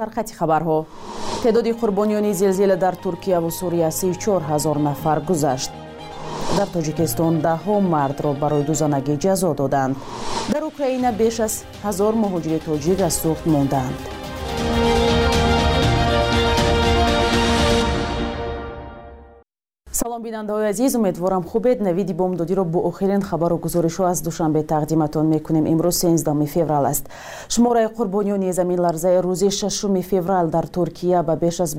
سرخط خبرها. تعداد قربانیان زلزله در ترکیه و سوریه 34,000 نفر گذشت. در تاجیکستان 10 مرد را برای دوزانگی جزا دادند. در اوکراین بیش از 1000 مهاجر تاجیک از سوخت ماندند. سلام بیننده عزیز، امیدوارم خوبید. نوید بامدادی را با آخرین خبر و گزارش از دوشنبه تقدیمتان میکنیم. امروز 13 فوریه است. شماره قربانیان زمین لرزه روز 6 فوریه در ترکیه به بیش از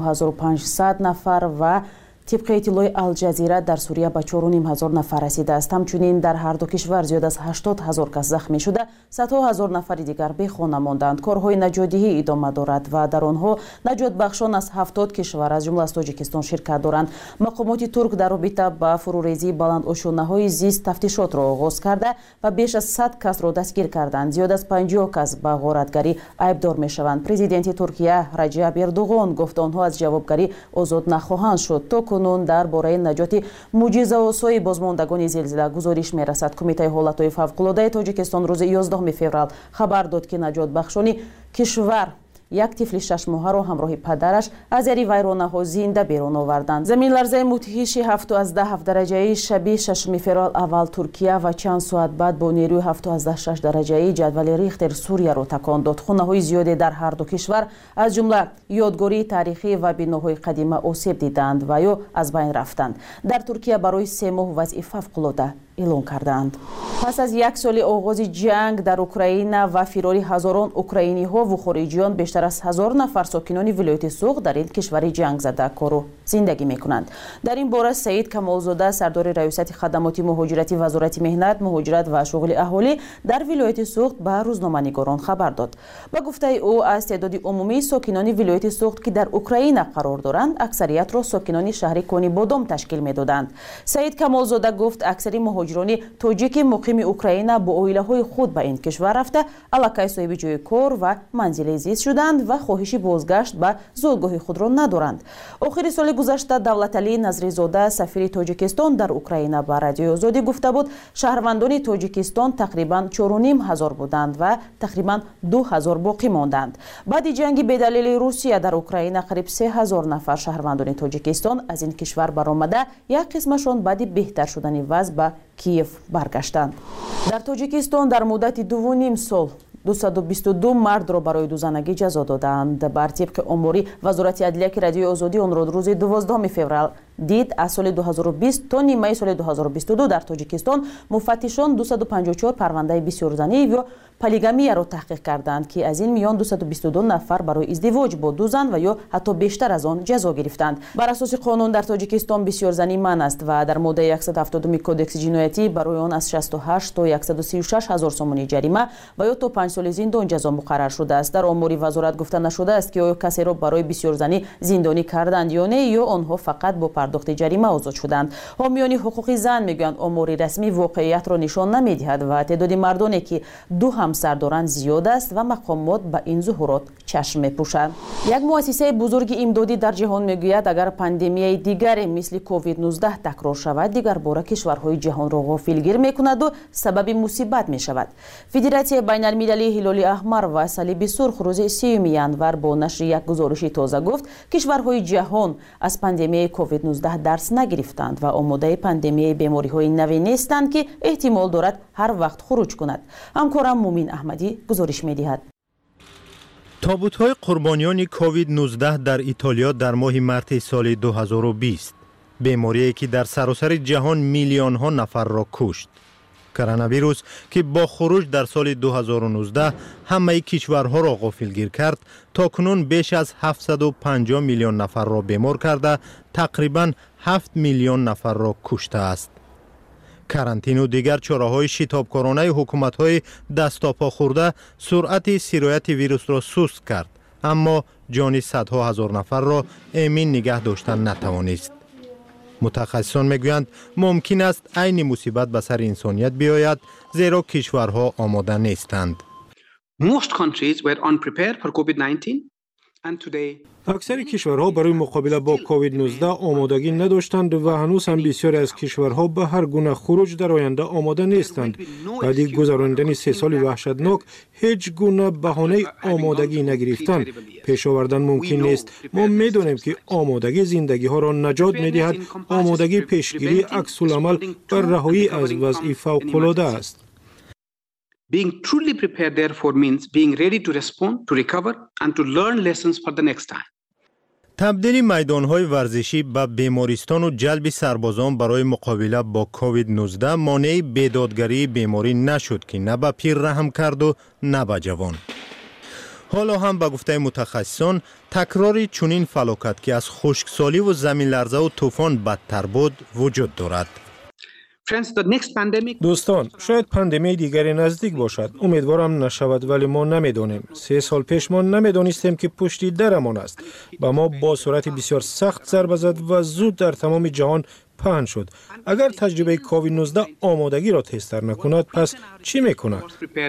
29500 نفر و طبق اطلاع الجزیره در سوریه به 4,500 نفر رسیده است. همچنین در هر دو کشور زیاد از 80,000 کس زخمی شده، صدها هزار نفر دیگر بی خانه ماندند. کارهای نجاتدهی ادامه دارد و در آنها نجات بخشان از 70 کشور از جمله از تاجیکستان شرکت دارند. مقامات ترک در رابطه با فروریزی بلندآشانه‌های زیست تفتیشات را آغاز کرده و بیش از 100 کس را دستگیر کردند. زیاد از 50 کس به غارتگری ایبدار میشوند. پرزیدنت ترکیه رجب اردوغان گفت آنها از جوابگری آزاد نخواهند شد. تا کنون درباره نجات معجزه‌آسای بازماندگان زلزله گزارش می‌رسد. کمیته حالت‌های فوق‌العاده تاجیکستان روز 11 فوریه خبر داد که نجات بخشان کشور یک طفل 6 ماهه را همراه پدرش از زیر ویرانه‌ها زنده بیرون آوردند. زمین لرزه مدهش 7.7 درجه‌ای شب 6 فوریه اول ترکیه و چند ساعت بعد با نیروی 7.6 درجه‌ای جدول ریختر سوریه را تکان داد. خانه‌های زیادی در هر دو کشور از جمله یادگاری تاریخی و بناهای قدیمی آسیب دیدند و یا از بین رفتند. در ترکیه برای 3 ماه وضع فوق‌العاده اعلام کردند. پس از یک سال آغاز جنگ در اوکراین و فرار هزاران اوکراینی‌ها و خارجیان، بیشتر از 1000 نفر ساکنان ولایت سوخت در این کشور جنگ زده کار و زندگی می‌کنند. در این باره سعید کمالزاده سردار ریاست خدمات مهاجرتی وزارت مهنت، مهاجرت و شغل اهالی در ولایت سوخت به روزنامه‌نگاران خبر داد. با گفته او از تعداد عمومی ساکنان ولایت سوخت که در اوکراین قرار دارند، اکثریت را ساکنان شهر کونی بادام تشکیل می‌دادند. سعید کمالزاده گفت اکثر مهاجران تاجیک مقیم اوکراین با عائله‌های خود به این کشور رفته الکی صاحب جای کار و منزل زیست شدند و خواهش بازگشت به زادگاه خود را ندارند. آخر سال گذشته دولتعلی نظریزاده سفیر تاجیکستان در اوکراین به رادیو آزادی گفته بود شهروندان تاجیکستان تقریبا 4,500 بودند و تقریبا 2000 باقی ماندند. بعد جنگ به دلیل روسیه در اوکراین قریب 3000 نفر شهروندان تاجیکستان از این کشور برآمده، یک قسمشان بعد بهتر شدن وضع به کیف برگشتند. در تاجیکستان در مدت 2.5 سال 222 مرد را برای دوزانگی جزا دادند. بر طبق آماری وزارت عدلیه که رادیو آزادی آن را روز 12 فوریه دید، از سال 2020 تا نیمه سال 2022 در تاجیکستان مفتشان 254 پرونده بسیارزنی و پلیگامی را تحقیق کردند که از این میان 222 نفر برای ازدواج با دو زن و یا حتی بیشتر از آن جزا گرفتند. بر اساس قانون در تاجیکستان بسیارزنی منع است و در ماده 170 کدکس جنایتی برای آن از 68 تا 136 هزار سومانی جریمه و یا تا 5 سال زندان جزا مقرر شده است. در آمار وزارت گفته نشده است که آیا کسی را برای بسیارزنی زندانی کردند یا نه، یا آنها فقط با پرداخت جریمه آزاد شدند. حامیان حقوق زن میگویند آمار رسمی واقعیت را نشان نمیدهد و تعداد مردانی که دو همسر دارند زیاد است و مقامات به این ظهورات چشم میپوشند. یک مؤسسه بزرگ امدادی در جهان میگوید اگر پاندمی دیگری مثل کووید 19 تکرار شود، دیگر باره کشورهای جهان را غافلگیر میکند و سبب مصیبت میشود. فدراسیون بین المللی هلال احمر و صلیب سرخ روز 3 ینور با نشر یک گزارش تازه گفت کشورهای جهان از پاندمی کووید 19 درس نگرفتند و آماده پاندمی بیماری‌های نوی نیستند که احتمال دارد هر وقت خروج کند. همکارم مومین احمدی گزارش می‌دهد. تابوت‌های قربانیان کووید 19 در ایتالیا در ماه مارس سال 2020، بیماری که در سراسر جهان میلیون‌ها نفر را کشت. کرونا ویروس که با خروج در سال 2019 همه کشورها را غافلگیر کرد، تاکنون بیش از 750 میلیون نفر را بیمار کرده، تقریباً 7 میلیون نفر را کشته است. کرانتین و دیگر چاره‌های شتابکارانه حکومت‌های دست تا پا خورده سرعت سرایت ویروس را سست کرد، اما جان صدها هزار نفر را امین نگه داشتن نتوانست. متخصصان میگویند ممکن است عین مصیبت به سر انسانیت بیاید، زیرا کشورها آماده نیستند. Most countries were unprepared for COVID-19 اکثر کشورها برای مقابله با کووید 19 آمادگی نداشتند و هنوز هم بسیاری از کشورها به هر گونه خروج در آینده آماده نیستند. بعد گذراندن 3 سال وحشتناک هیچ گونه بهانه آمادگی نگرفتن پیش آوردن ممکن نیست. ما میدانیم که آمادگی زندگی ها را نجات میدهد. آمادگی پیشگیری عکس العمل بر رهایی از وضع فوق العاده است. Being truly prepared therefore means being ready to respond, to recover and to learn lessons for the next time. تبدیل میدان‌های ورزشی به بیمارستان و جلب سربازان برای مقابله با کووید 19 مانع بیدادگری بیماری نشد که نه به پیر رحم کرد و نه به جوان. حالا هم به گفته متخصصان تکرار چنین فلاکت که از خشکسالی و زمین لرزه و طوفان بدتر بود وجود دارد. دوستان، شاید پاندمی دیگری نزدیک باشد. امیدوارم نشود ولی ما نمیدانیم. 3 سال پیش ما نمیدانستیم که پشتی درمان است. با ما با صورت بسیار سخت ضربه زد و زود در تمام جهان پهن شد. اگر تجربه کووید 19 آمادگی را تستر نکند پس چی میکند؟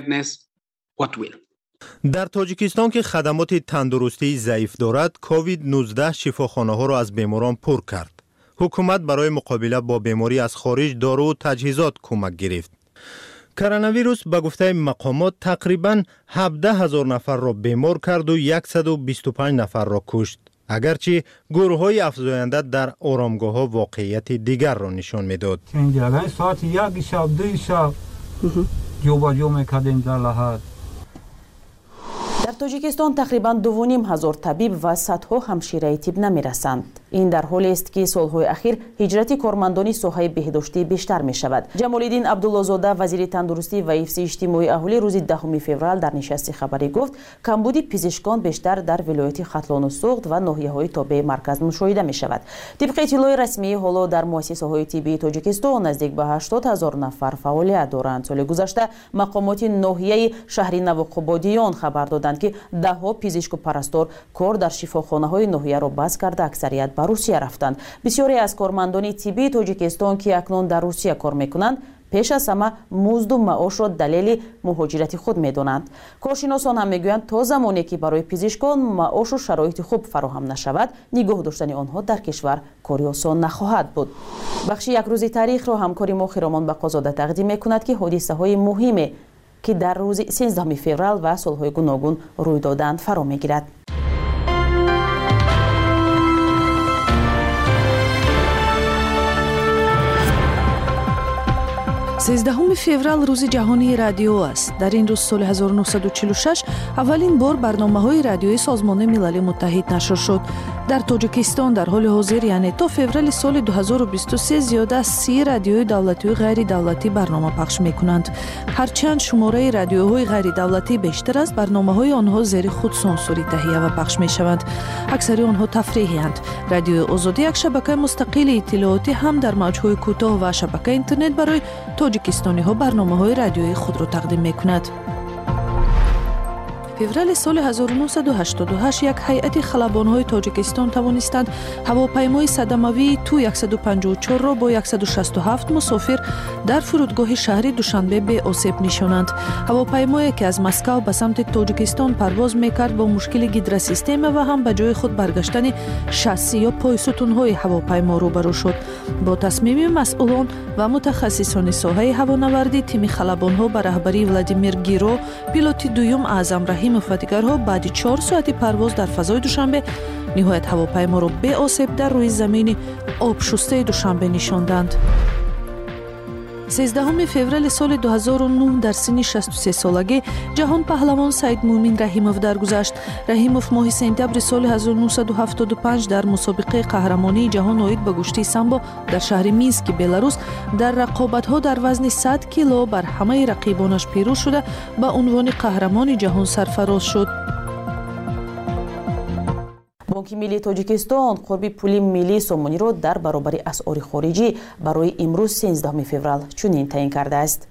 در تاجیکستان که خدمات تندرستی ضعیف دارد، کووید 19 شفاخانه ها را از بیماران پر کرد. حکومت برای مقابله با بیماری از خارج دارو و تجهیزات کمک گرفت. کرونا ویروس به گفته مقامات تقریباً 17,000 نفر را بیمار کرد و 125 نفر را کشت. اگرچه گروه‌های افزاینده در آرامگاه‌ها واقعیت دیگر را نشان می‌داد. ساعت 1 شب 2 شب جوباجو می‌کردیم در لحد. در تاجیکستان تقریباً 2,500 طبیب و صدها همشیره طب نمی‌رسند. این در حالی است که سالهای اخیر هجرت کارمندان ساحه بهداشتی بیشتر می شود. جمال‌الدین عبدالله‌زاده وزیر تندرستی و حفظ اجتماعی اهالی روز 10 فوریه در نشست خبری گفت کمبود پزشکان بیشتر در ولایت ختلان و سوخت و ناحیه‌های تابع مرکز مشاهده می شود. طبق اطلاع رسمی حالا در مؤسسه‌های طبی تاجیکستان نزدیک به 80,000 نفر فعالیت دارند. سال گذشته مقامات ناحیه شهر نوقبادیان خبر دادند که ده‌ها پزشک و پرستار کار در شفاخانه‌های ناحیه را بس کرده اکثریت به روسیه رفتند. بسیاری از کارمندان طبی تاجیکستان که اکنون در روسیه کار میکنند پیش از همه مزد و معاش را دلیل مهاجرت خود میدانند. کارشناسان هم میگویند تا زمانی که برای پزشکان معاش و شرایط خوب فراهم نشود نگاه داشتن آنها در کشور کاری آسان نخواهد بود. بخش یک روز تاریخ را همکاری ما خیرامان بقازاده تقدیم میکند که حادثه های مهمی که در روز 13 فوریه و سالهای گوناگون روی دادند فرا میگیرد. 13 فوریه روز جهانی رادیو است. در این روز سال 1946 اولین بار برنامه‌های رادیویی سازمان ملل متحد نشر شد. در تاجیکستان در حال حاضر یعنی تا فوریه سال 2023 زیاده از 30 رادیوی دولتی و غیر دولتی برنامه پخش می‌کنند. هرچند شماره رادیوهای غیر دولتی بیشتر است، برنامه‌های آنها زیر خود سانسوری تهیه و پخش می‌شوند. اکثر آنها تفریحی اند. رادیو آزادی یک شبکه مستقل اطلاعاتی هم در موج‌های کوتاه و شبکه اینترنت برای تاجیکستانی ها برنامه‌های رادیویی خود را تقدیم می‌کند. فوریه سال 1988 یک هیئت خلبان‌های تاجیکستان توانستند هواپیمای صدموی تو 154 را با 167 مسافر در فرودگاه شهر دوشنبه به آسیب نشانند. هواپیمایی که از مسکو به سمت تاجیکستان پرواز می‌کرد با مشکل گیدر سیستم و هم به جای خود برگشتن شاسی یا پای ستون‌های هواپیما روبرو شد. با تصمیم مسئولان و متخصصان ساحه هوانوردی تیم خلبان‌ها به رهبری ولادیمیر گیرو، پیلوت دوم اعظم رحیم و فتیگرها بعد 4 ساعت پرواز در فضای دوشنبه نهایت هواپیما را به آسیب در روی زمین آب شسته دوشنبه نشاندند. 13 فوریه سال 2009 در سن 63 سالگی جهان پهلوان سید مومن رحیموف درگذشت. رحیموف ماه سپتامبر سال 1975 در مسابقه قهرمانی جهان اوید به گشتی سامبو در شهر مینسک بلاروس در رقابت‌ها در وزن 100 کیلو بر همه رقیبانش پیروز شده به عنوان قهرمان جهان سرفراز شد. بانک ملی تاجیکستان قربی پول ملی سومانی را در برابر اسعار خارجی برای امروز 13 فوریه چنین تعیین کرده است.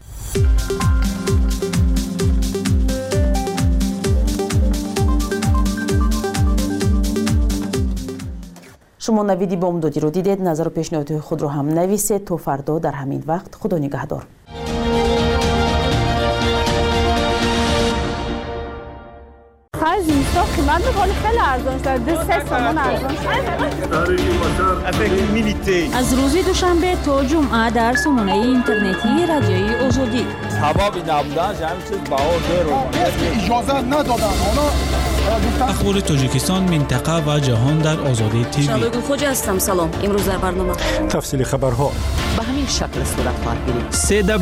شما نویدی بامدادی رو دیدید. نظر و پیشنهادات خود را هم نویسید. تا فردا در همین وقت خدا نگهدار. خرج من می‌خوام خیلی ارزان شد 3 تومن ارزان شد. از روز دوشنبه تا جمعه در سامانه اینترنتی رادیوی آزادی. هوا بی نبودن همین چیز بهار اجازه ندادن. اخبار تاجیکستان، منطقه و جهان در آزادی تیوی. شبگون خوجا هستم. سلام. امروز در برنامه تفصیل خبرها به همین شکل صورت خواهد گرفت.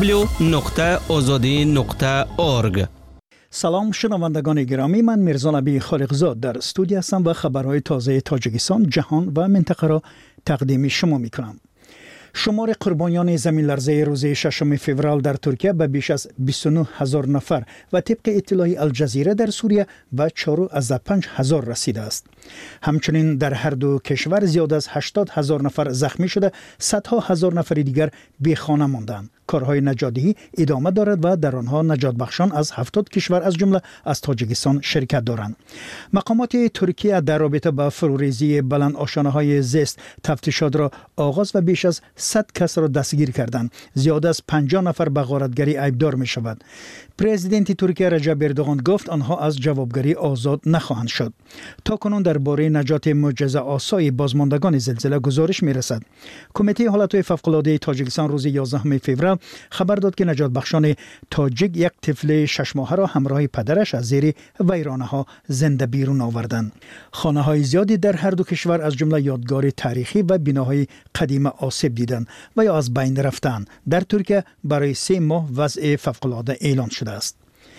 www.azadi.org. سلام شنوندگان گرامی، من میرزا نبی خالقزاد در استودیو هستم و خبرهای تازه تاجیکستان، جهان و منطقه را تقدیم شما میکنم. شمار قربانیان زمین لرزه روز 6 فوریه در ترکیه به بیش از 29,000 نفر و طبق اطلاع الجزیره در سوریه به 4,500 رسیده است. همچنین در هر دو کشور زیاد از 80,000 نفر زخمی شده، صدها هزار نفر دیگر بی خانه ماندند. کارهای نجات‌دهی ادامه دارد و در آنها نجات بخشان از 70 کشور از جمله از تاجیکستان شرکت دارند. مقامات ترکیه در رابطه با فروریزی بلند آشانه‌های زیست تفتیشات را آغاز و بیش از 100 کس را دستگیر کردند. زیاد از 50 نفر به غارتگری ایبدار می شود. پرزیدنت ترکیه رجب اردوغان گفت آنها از جوابگری آزاد نخواهند شد. تاکنون درباره نجات معجزه آسای بازماندگان زلزله گزارش می رسد. کمیته حالتهای فوق‌العاده تاجیکستان روز 11 فوریه خبر داد که نجات بخشان تاجیک یک طفل 6 ماهه را همراه پدرش از زیر ویرانه‌ها زنده بیرون آوردند. خانه‌های زیادی در هر دو کشور از جمله یادگار تاریخی و بناهای قدیمی آسیب دیدند و یا از بین رفتند. در ترکیه برای 3 ماه وضع فوق‌العاده اعلان شده است.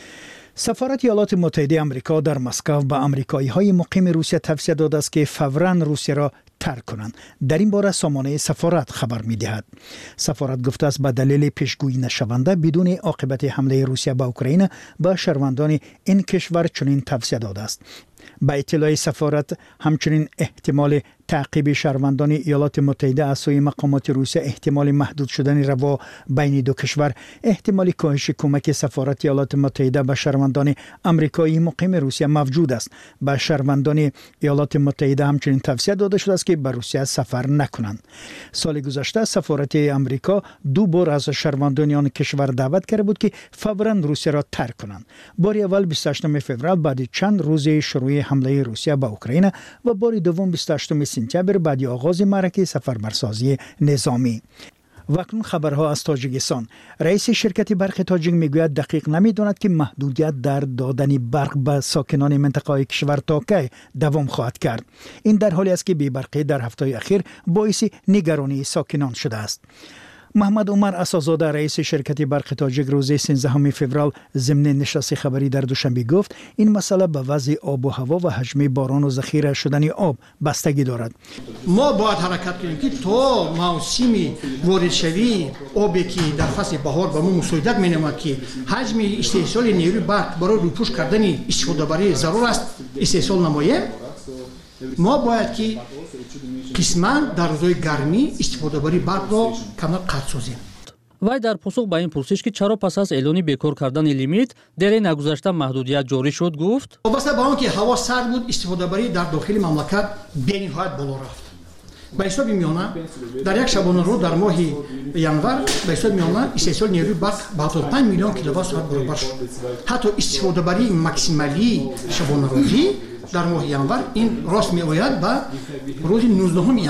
سفارت ایالات متحده آمریکا در مسکو به آمریکایی‌های مقیم روسیه توصیه داده است که فوراً روسیه را ترک کنند. در این باره سامانه سفارت خبر می‌دهد. سفارت گفته است به دلیل پیشگویی نشونده بدون عاقبت حمله روسیه به اوکراین به شهروندان این کشور چنین توصیه داده است. با اطلاع سفارت همچنین احتمال تعقیب شهروندان ایالات متحده از سوی مقامات روسیه، احتمال محدود شدن روا بین دو کشور، احتمال کاهش کمک سفارت ایالات متحده به شهروندان آمریکایی مقیم روسیه موجود است. به شهروندان ایالات متحده همچنین توصیه داده شده است که به روسیه سفر نکنند. سال گذشته سفارت آمریکا 2 بار از شهروندان آن کشور دعوت کرده بود که فوراً روسیه را ترک کنند. بار اول 28 فوریه بعد چند روز شروع حمله روسیه به اوکراین و بار دوم 28 سپتامبر بعد آغاز معرکه سفربرسازی نظامی. و اکنون خبرها از تاجیکستان. رئیس شرکت برق تاجیک میگوید دقیق نمیداند که محدودیت در دادن برق به ساکنان منطقه کشور تا کی دوام خواهد کرد. این در حالی است که بی‌برقی در هفته اخیر باعث نگرانی ساکنان شده است. محمد عمر اساس‌زاده رئیس شرکت برق تاجیک روز 13 فوریه ضمن نشست خبری در دوشنبه گفت این مسئله به وضع آب و هوا و حجم باران و ذخیره شدن آب بستگی دارد. ما باید حرکت کنیم که تا موسم واردشوی آبی که در فصل بهار به ما مساعدت می‌نماید که حجم استحصال نیروی برق برای روپوش کردن استفاده بری ضرور است استحصال نماید. ما باید که قسما در روزهای گرمی استفاده بری برق را کمتر قطع سازیم. وای در پاسخ به این پرسش که چرا پس از اعلان بیکار کردن لیمیت در نگذشته محدودیت جاری شد گفت وابسته به آنکه هوا سرد بود استفاده بری در داخل مملکت بی‌نهایت بالا رفت. به حساب میانه در یک شبانه روز در ماه ینور به حساب میانه استحصال نیروی برق به 75 میلیون کیلووات ساعت برابر شد. حتی استفاده بری ماکسیمالی شبانه روزی در ماه ینور این راست می آید به روز 19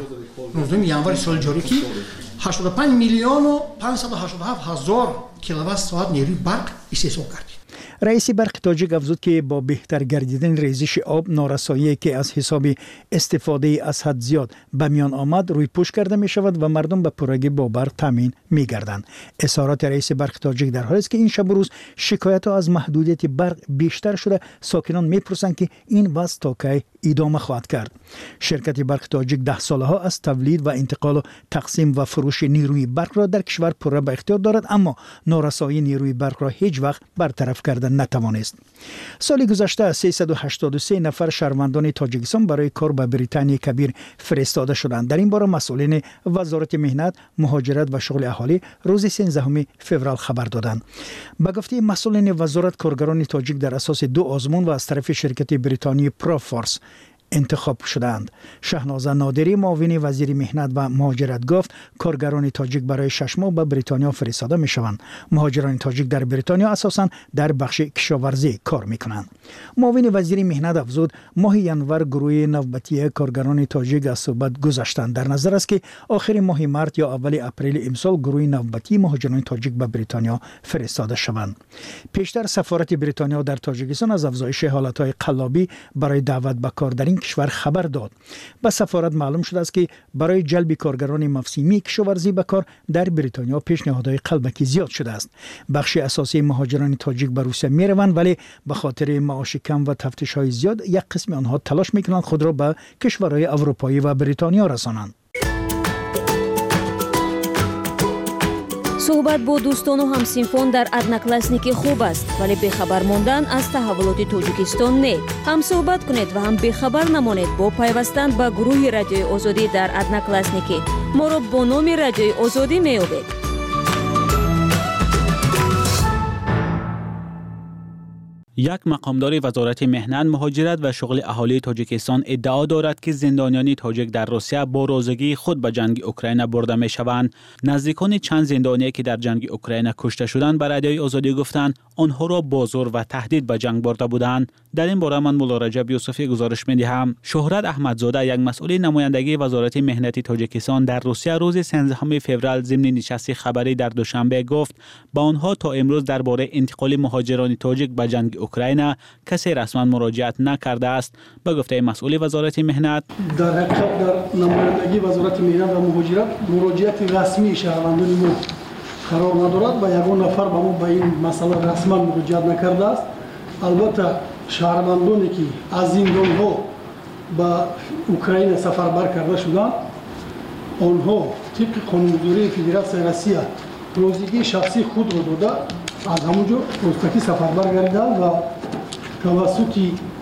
ینور سال جاری که 85 میلیون و 587 هزار کیلووات ساعت نیروی برق استحصال کردیم. رئیس برق تاجیک افزود که با بهتر گردیدن ریزش آب نارسایی که از حساب استفاده از حد زیاد به میان آمد روی پوش کرده می شود و مردم به پرگی با برق تامین می گردند. اظهارات رئیس برق تاجیک در حالی است که این شب و روز شکایت ها از محدودیت برق بیشتر شده. ساکنان می پرسند که این وضع تا کی ادامه خواهد کرد. شرکت برق تاجیک 10 ساله ها از تولید و انتقال و تقسیم و فروش نیروی برق را در کشور پره به اختیار دارد، اما نارسایی نیروی برق را هیچ وقت برطرف کردن نتوانست. سال گذشته 383 نفر شهروندان تاجیکستان برای کار به بریتانیا کبیر فرستاده شدند. در این باره مسئولین وزارت مهنت، مهاجرت و شغل اهالی روز 13 فوریه خبر دادند. به گفته مسئولین وزارت، کارگران تاجیک در اساس 2 آزمون و از طرف شرکت بریتانیایی پروفورس انتخاب شدند. شهناز نادری معاون وزیر مهنت و مهاجرت گفت کارگران تاجیک برای 6 ماه به بریتانیا فرستاده می شوند. مهاجران تاجیک در بریتانیا اساساً در بخش کشاورزی کار می کنند. معاون وزیر مهنت افزود ماه ینور گروه نوبتی کارگران تاجیک از صحبت گذشتند. در نظر است که آخر ماه مارس یا اول اپریل امسال گروه نوبتی مهاجران تاجیک به بریتانیا فرستاده شوند. پیشتر سفارت بریتانیا در تاجیکستان از افزایش حالتهای قلابی برای دعوت به کار در این کشور خبر داد. به سفارت معلوم شده است که برای جلب کارگران موسمی کشاورزی به کار در بریتانیا پیشنهادهای قلبکی زیاد شده است. بخش اساسی مهاجران تاجیک به روسیه می روند، ولی به خاطر معاش کم و تفتیش های زیاد یک قسم آنها تلاش می کنند خود را به کشورهای اروپایی و بریتانیا رسانند. صحبت با دوستان و همسینفان در ادناکلاسنیکی خوب است، ولی بخبر ماندن از تحولات تاجیکستان نه. هم صحبت کنید و هم بخبر نمانید با پیوستن به گروه رادیوی آزادی در ادناکلاسنیکی. ما را با نام رادیوی آزادی می‌یابید. یک مقامدار وزارت مهنت، مهاجرت و شغل اهالی تاجیکستان ادعا دارد که زندانیان تاجیک در روسیه با رازگی خود به جنگ اوکراین برده می شوند. نزدیکان چند زندانی که در جنگ اوکراین کشته شدند به رادیوی آزادی گفتند آنها را با زور و تهدید به جنگ برده بودند. در این باره من مولا رجب یوسفی گزارش می دهم. شهرت احمدزاده، یک مسئول نمایندگی وزارت مهنت تاجیکستان در روسیه، روز 13 فوریه ضمن نشست خبری در دوشنبه گفت با آنها تا امروز درباره انتقال مهاجران تاجیک به جنگ اوکراین کسی رسما مراجعت نکرده است. به گفته مسئول وزارت مهنت، در حقیقت در نمایندگی وزارت مهنت و مهاجرت مراجعت رسمی شهروندان ما قرار ندارد و یگان نفر به ما به این مسئله رسما مراجعت نکرده است. البته شهروندانی که از زندان‌ها به اوکراین سفربر کرده شدند آنها طبق قانونگذاری فدراسیون روسیه روزگی شخصی خود را داده از همونجا روستکی سفربر گردیدند و توسط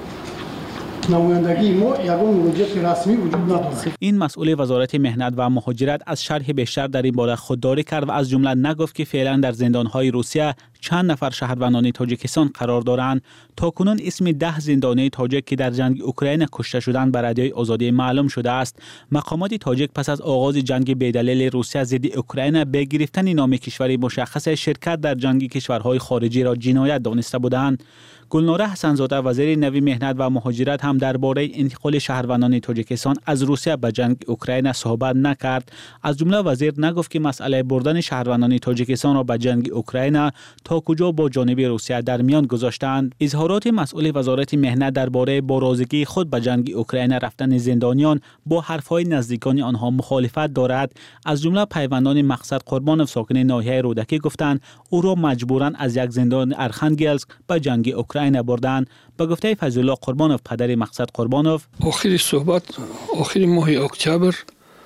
نمایندگی ما یگان مراجعت رسمی وجود ندارد. این مسئول وزارت مهنت و مهاجرت از شرح بیشتر در این باره خودداری کرد و از جمله نگفت که فعلا در زندان‌های روسیه چند نفر شهروندان تاجیکستان قرار دارند. تاکنون اسم 10 زندانی تاجیک که در جنگ اوکراین کشته شدند به رادیوی آزادی معلوم شده است. مقامات تاجیک پس از آغاز جنگ بی‌دلیل روسیه ضد اوکراین به گرفتن نام کشوری مشخص شرکت در جنگ کشورهای خارجی را جنایت دانسته بودند. گلناره حسن‌زاده، وزیر نوی مهنت و مهاجرت، هم درباره انتقال شهروندان تاجیکستان از روسیه به جنگ اوکراین صحبت نکرد. از جمله وزیر نگفت که مسئله بردن شهروندان تاجیکستان را به جنگ اوکراین تا کجا با جانب روسیه در میان گذاشتند. اظهارات مسئول وزارت مهنت درباره با رازگی خود به جنگ اوکراین رفتن زندانیان با حرفهای نزدیکان آنها مخالفت دارد. از جمله پیوندان مقصد قربانوف ساکن ناحیه رودکی گفتند او را مجبوراً از یک زندان ارخنگلسک به جنگ اوکراین بردن. به گفته فضلالله قربانوف، پدر مقصد قربانوف، آخر صحبت آخر ماه اکتبر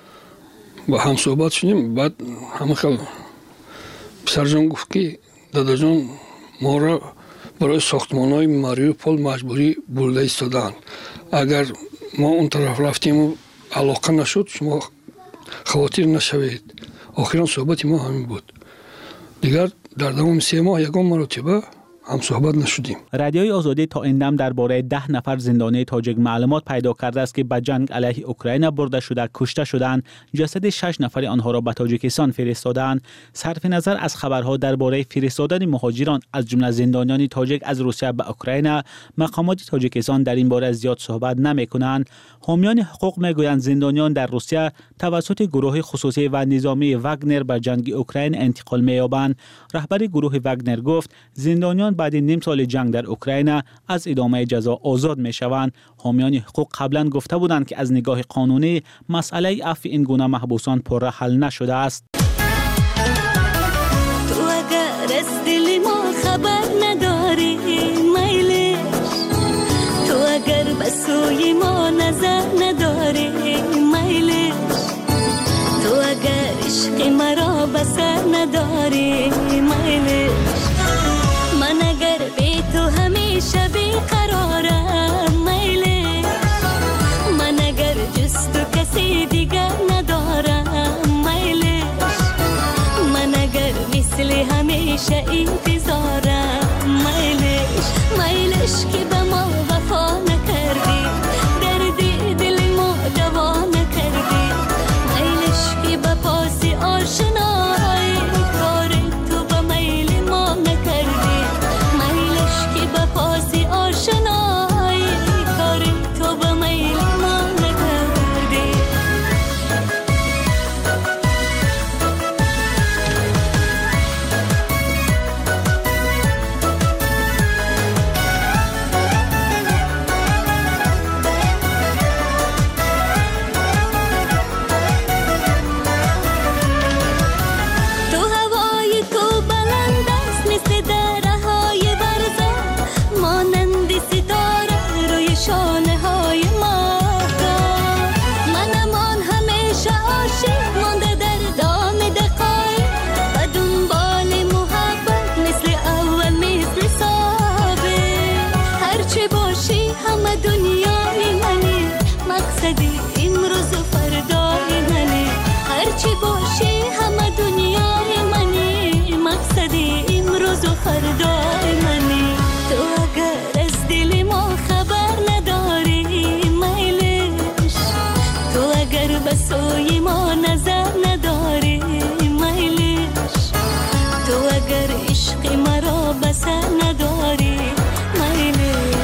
با هم صحبت شدیم. بعد همه خیلی پسرجان گفت که داداجان ما را برای ساختمان‌های ماریوپول مجبوری برده ایستادند. اگر ما اون طرف رفتیم و علاقه نشد شما خاطر نشوید. آخران صحبت ما همین بود. دیگر در دوام 3 ماه یکم مرتبه هم صحبت نشدیم. رادیوی آزادی تا این دم درباره 10 نفر زندانی تاجیک معلومات پیدا کرده است که به جنگ علیه اوکراین برده شده کشته شدند. جسد 6 نفر آنها را به تاجیکستان فرستادند. صرف نظر از خبرها درباره فرستادن مهاجران از جمله زندانیان تاجیک از روسیه به اوکراین، مقامات تاجیکستان در این باره زیاد صحبت نمی‌کنند. حامیان حقوق میگویند زندانیان در روسیه توسط گروه خصوصی و نظامی واگنر به جنگ اوکراین انتقال می‌یابند. رهبر گروه واگنر گفت زندانیان بعد نیم سال جنگ در اوکراین از ادامه جزا آزاد می‌شوند. حامیان حقوق قبلا گفته بودند که از نگاه قانونی مسئله عفو این گونه محبوسان پرراه حل نشده است. تو اگر از دل ما خبر نداری میلش، تو اگر به سوی ما نظر نداری میلش، تو اگر عشق مرا بسر نداری میلش، من اگر بی تو همیشه بیقرارم میلش، من اگر جز تو کسی دیگر ندارم میلش، من اگر مثل همیشه انتظارم میلش، میلش که به ما وفا نکردی، دردی شانه های ماهتاب. منم آن همیشه عاشق مانده در دام دقایق و دنبال محبت مثل اول مثل سابق. هرچه باشی همه دنیای منی، مقصدی امروز و فردای منی. هرچی باشی همه دنیای منی، مقصدی امروز و فردای منی. تو اگر از دل ما خبر نداری میلش، تو اگر به سوی ما نظر نداری میلش، تو اگر عشق مرا به سر نداری میلش.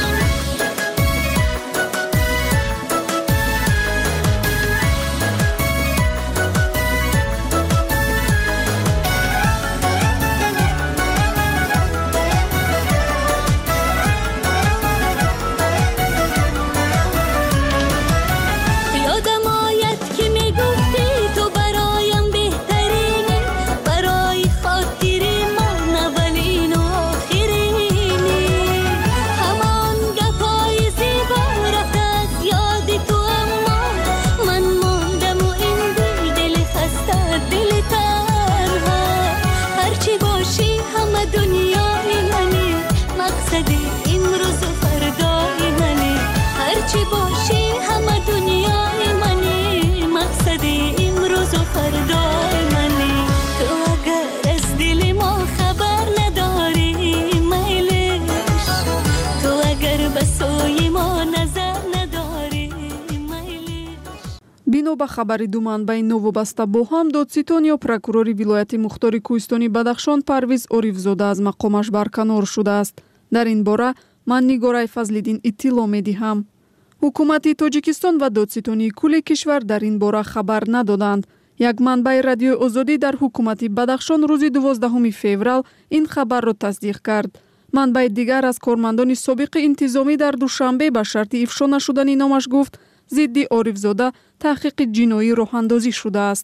бино ба хабари ду манбаи новобаста бо ҳам додситон ё прокурори вилояти мухтори кӯҳистони бадахшон Парвиз Орифзода аз мақомаш барканор шудааст. Дар ин бора ман Нигораи Фазлиддин иттилоъ медиҳам. ҳукумати Тоҷикистон ва додситони кулли кишвар дар ин бора хабар надоданд. Як манбаи радиои Озодӣ дар ҳукумати Бадахшон рӯзи 12 феврал ин хабарро тасдиқ кард. манбаи дигар аз кормандони собиқи интизомӣ дар душанбе ба шарти ифшо нашудани номаш гуфт зидди Орифзода таҳқиқи ҷиноӣ роҳандозӣ шудааст.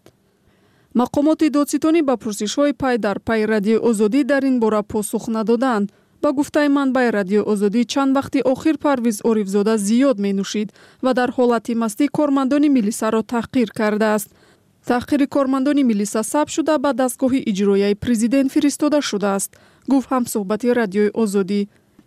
мақомоти додситонӣ ба пурсишҳои пай дар пай радиои Озодӣ дар ин бора посух надоданд. ба гуфтаи манбаи радиои Озодӣ чанд вақти охир Парвиз Орифзода зиёд менӯшид ва дар ҳолати мастӣ кормандони милисаро таҳқир кардааст. таҳқири кормандони милиса сабт шуда ба дастгоҳи иҷроияи президент фиристода шудааст, гуфт ҳамсуҳбати радиои Озодӣ.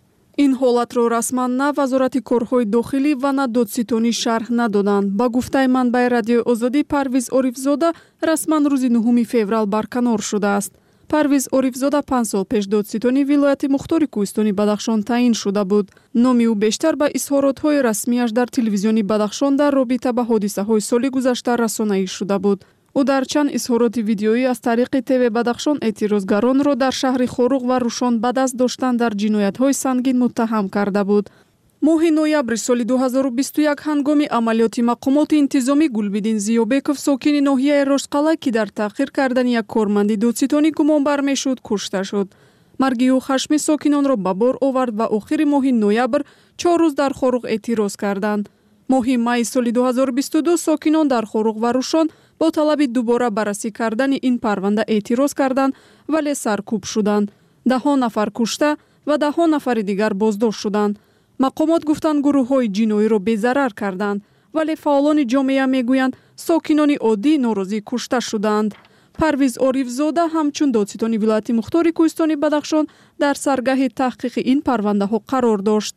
ин ҳолатро расман на вазорати корҳои дохилӣ ва на додситонӣ шарҳ надоданд. ба гуфтаи манбаи радиои Озодӣ Парвиз Орифзода расман рӯзи 9 феврал барканор шудааст. Парвиз Орифзода 5 сол пеш додситони вилояти мухтори кӯҳистони Бадахшон таъин шуда буд. номи ӯ бештар ба изҳоротҳои расмияш дар телевизиони Бадахшон дар робита ба ҳодисаҳои соли гузашта расонаӣ шуда буд. ӯ дар чанд изҳороти видеоӣ аз тариқи ТВ Бадахшон эътирозгаронро дар шаҳри Хоруғ ва Рӯшон ба даст доштан дар ҷиноятҳои сангин муттаҳам карда буд. моҳи ноябри соли 2021 ҳангоми амалиёти мақомоти интизомӣ Гулбидин Зиёбеков сокини ноҳияи Ростқалъа ки дар таъхир кардани як корманди додситонӣ гумонбар мешуд кушта шуд. марги ӯ хашми сокинонро ба бор овард ва охири моҳи ноябр 4 рӯз дар Хоруғ эътироз карданд. моҳи майи соли 2022 сокинон дар Хоруғ ва Рӯшон бо талаби дубора баррасӣ кардани ин парванда эътироз карданд, вале саркӯб шуданд. 10 нафар кушта ва 10 нафари дигар боздошт шуданд. мақомот гуфтанд гурӯҳҳои ҷиноиро безарар карданд, вале фаъолони ҷомеа мегӯянд сокинони оддӣ норозӣ кушта шуданд. Парвиз Орифзода ҳамчун додситони вилояти мухтори кӯҳистони Бадахшон дар саргаҳи таҳқиқи ин парвандаҳо қарор дошт.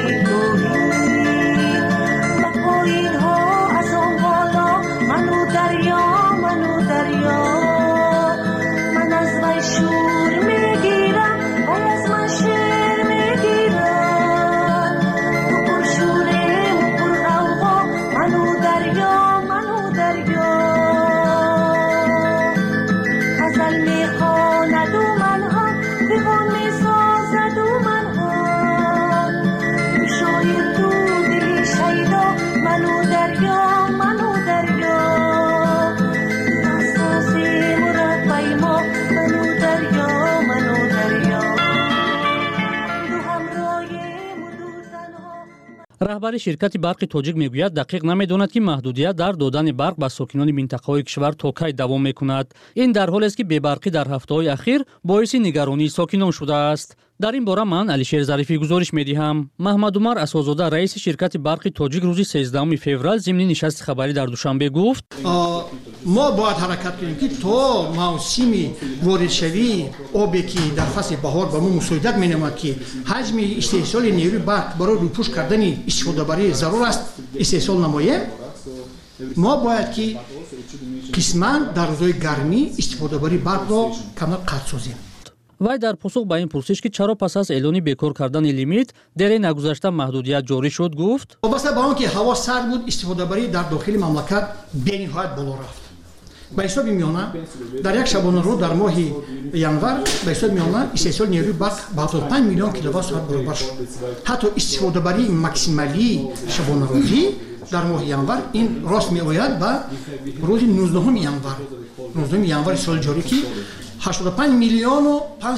منو در раҳбари ширкати барқи тоҷик мегӯяд дақиқ намедонад ки маҳдудият дар додани барқ ба сокинони минтақаҳои кишвар то кай давом мекунад. Ин дар ҳолест ки бебарқӣ дар ҳафтаҳои ахир боиси нигаронии сокинон шудааст. дар ин бора ман алишер зарифӣ гузориш медиҳам. маҳмадумар асозода раиси ширкати барқи тоҷик рӯзи 13 феврал зимни нишасти хабарӣ дар душанбе гуфт: мо бояд ҳаракат кунем ки то мавсими воридшавии обе ки дар фасли баҳор ба мо мусоидат менамояд ки ҳаҷми истеҳсоли нерӯи барқ барои рӯпӯш кардани истифодабарӣ зарур аст истеҳсол намоем. мо бояд ки қисман дар рӯзҳои гармӣ истифодабарии барқро камтар қатъ созем. вай дар посух ба ин пурсиш ки чаро пас аз эълони бекор кардани лимит дере нагузашта маҳдудият ҷорӣ шуд гуфт: вобаста ба он ки ҳаво сард буд истифодабарӣ дар дохили мамлакат бениҳоят боло рафт. ба ҳисоби миёна дар як шабонарӯз дар моҳи январ ба ҳисоби миёна истеҳсоли нерӯи барқ ба 75 миллион киловатт-соат баробар шуд. ҳатто истифодабарии максималии шабонарӯзӣ дар моҳи январ ин рост меояд ба рӯзи 19 январи соли ҷорӣ ки 85 миллиону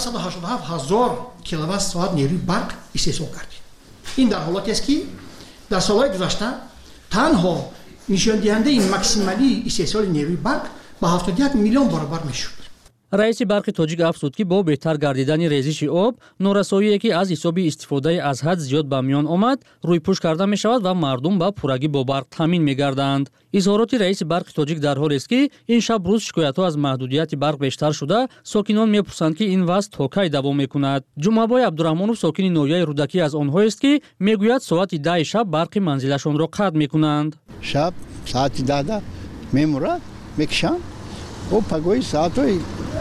587 ҳазор киловатт-соат нерӯи барқ истеҳсол кардем. ин дар ҳолате аст ки дар солҳои гузашта танҳо нишондиҳандаи максималии истеҳсоли нерӯи барқ ба 71 миллион баробар мешуд. раиси барқи тоҷик афзуд ки бо беҳтар гардидани резиши об норасоие ки аз ҳисоби истифодаи аз ҳад зиёд ба миён омад рӯйпӯш карда мешавад ва мардум ба пуррагӣ бо барқ таъмин мегарданд. изҳороти раиси барқи тоҷик дар ҳолест ки ин шаб рӯз шикоятҳо аз маҳдудияти барқ бештар шуда сокинон мепурсанд ки ин вазъ то кай давом мекунад. ҷумъабой абдураҳмонов сокини ноҳияи рӯдакӣ аз онҳоест ки мегӯяд соати 10 шаб барқи манзилашонро қатъ мекунанд. шаб соати 10 мемурад мекишанд о пагои соатҳои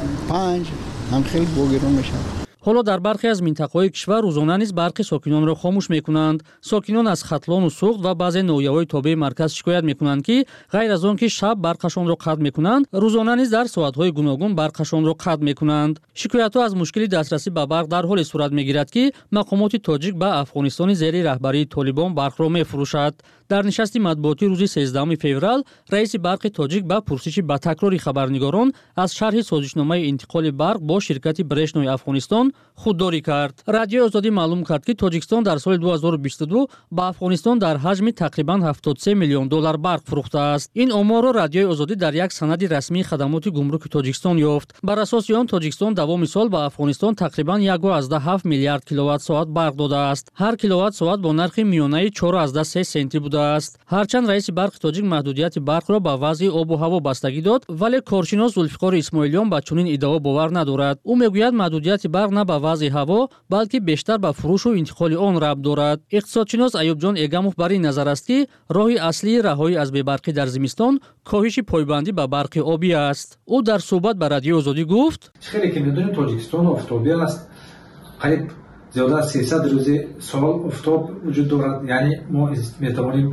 5 ҳам хеле богирон мешавад. ҳоло дар бархе аз минтақаҳои кишвар рӯзона низ барқи сокинонро хомӯш мекунанд. сокинон аз хатлону суғд ва баъзе ноҳияҳои тобеи марказ шикоят мекунанд ки ғайр аз он ки шаб барқашонро қатъ мекунанд рӯзона низ дар соатҳои гуногун барқашонро қатъ мекунанд. шикоятҳо аз мушкили дастрасӣ ба барқ дар ҳоле сурат мегирад ки мақомоти тоҷик ба афғонистони зери раҳбарии толибон барқро мефурӯшад. дар нишасти матбуотӣ рӯзи 13 феврал раиси барқи тоҷик ба пурсиши ба такрори хабарнигорон аз шарҳи созишномаи интиқоли барқ бо ширкати брешнои афғонистон худдорӣ кард. радиои озодӣ маълум кард ки тоҷикистон дар соли 2022 ба афғонистон дар ҳаҷми тақрибан 73 миллион доллар барқ фурӯхтааст. ин оморро радиои озодӣ дар як санади расмии хадамоти гумруки тоҷикистон ёфт. бар асоси он тоҷикистон давоми сол ба афғонистон тақрибан 1,7 миллиард киловатт-соат барқ додааст. ҳар киловатт-соат бо нархи миёнаи 4,3 сенти будааст. ҳарчанд раиси барқи тоҷик маҳдудияти барқро ба вазъи обу ҳаво бастагӣ дод, вале коршинос зулфиқори исмоилиён ба чунин иддао бовар надорад. ӯ мегӯяд маҳдудияти барқ на ба вазъи ҳаво, балки бештар ба фурӯшу интиқоли он рабт дорад. иқтисодшинос Айюбҷон Эгамов бар ин назар аст ки роҳи аслии раҳоӣ аз бебарқӣ дар зимистон коҳиши пойбандӣ ба барқи обӣ аст. ӯ дар суҳбат ба радиои озодӣ гуфт: хеле ки медонем тоҷикистон офтобӣ аст. қариб зиёда аз 300 рӯзи сол офтоб вуҷуд дорад. яъне мо метавонем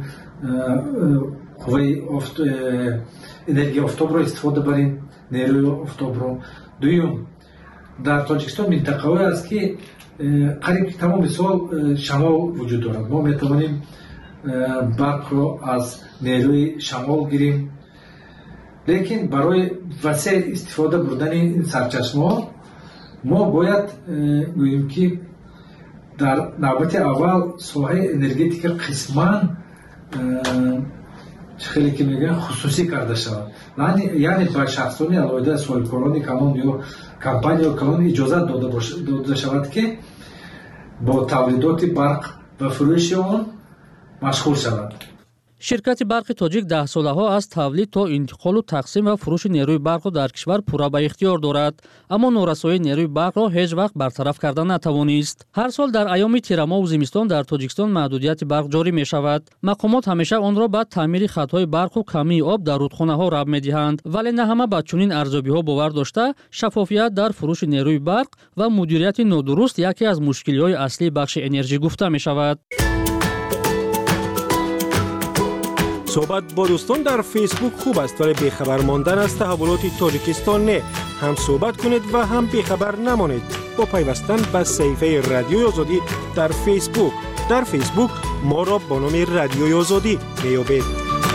қувваи энергияи офтобро истифода барем, нерӯи офтобро. дуюм, дар тоҷикистон минтақаҳое аст ки қариб тамоми сол шамол вуҷуд дорад. мо метавонем барқро аз нерӯи шамол гирем. лекин барои васеъ истифода бурдани ин сарчашмаҳо мо бояд гӯем ки дар навбати аввал соҳаи энергетика қисман хеле ки мегӯянд хусусӣ карда шавад. яъне ба шахсони алоҳида соҳибкорони калон ё компанияи калон иҷозат дода шавад ки бо тавлидоти барқ ва фурӯши он машғул шавад. ширкати барқи тоҷик 10 солаҳо аз тавлид то интиқолу тақсим ва фурӯши нерӯи барқро дар кишвар пурра ба ихтиёр дорад, аммо норасоии нерӯи барқро ҳеҷ вақт бартараф карда натавонист. ҳар сол дар айёми тирамову зимистон дар тоҷикистон маҳдудияти барқ ҷорӣ мешавад. мақомот ҳамеша онро ба таъмири хатҳои барқу камии об дар рудхонаҳо раб медиҳанд, вале на ҳама ба чунин арзёбиҳо бовар дошта, шаффофият дар фурӯши нерӯи барқ ва мудирияти нодуруст яке аз мушкилиҳои аслии бахши энержӣ гуфта мешавад. صحبت با دوستان در فیسبوک خوب است ولی بیخبر ماندن از تحولات تاجیکستان نه. هم صحبت کنید و هم بیخبر نمانید با پیوستن به صفحه رادیوی آزادی در فیسبوک. در فیسبوک ما را با نام رادیوی آزادی میابید.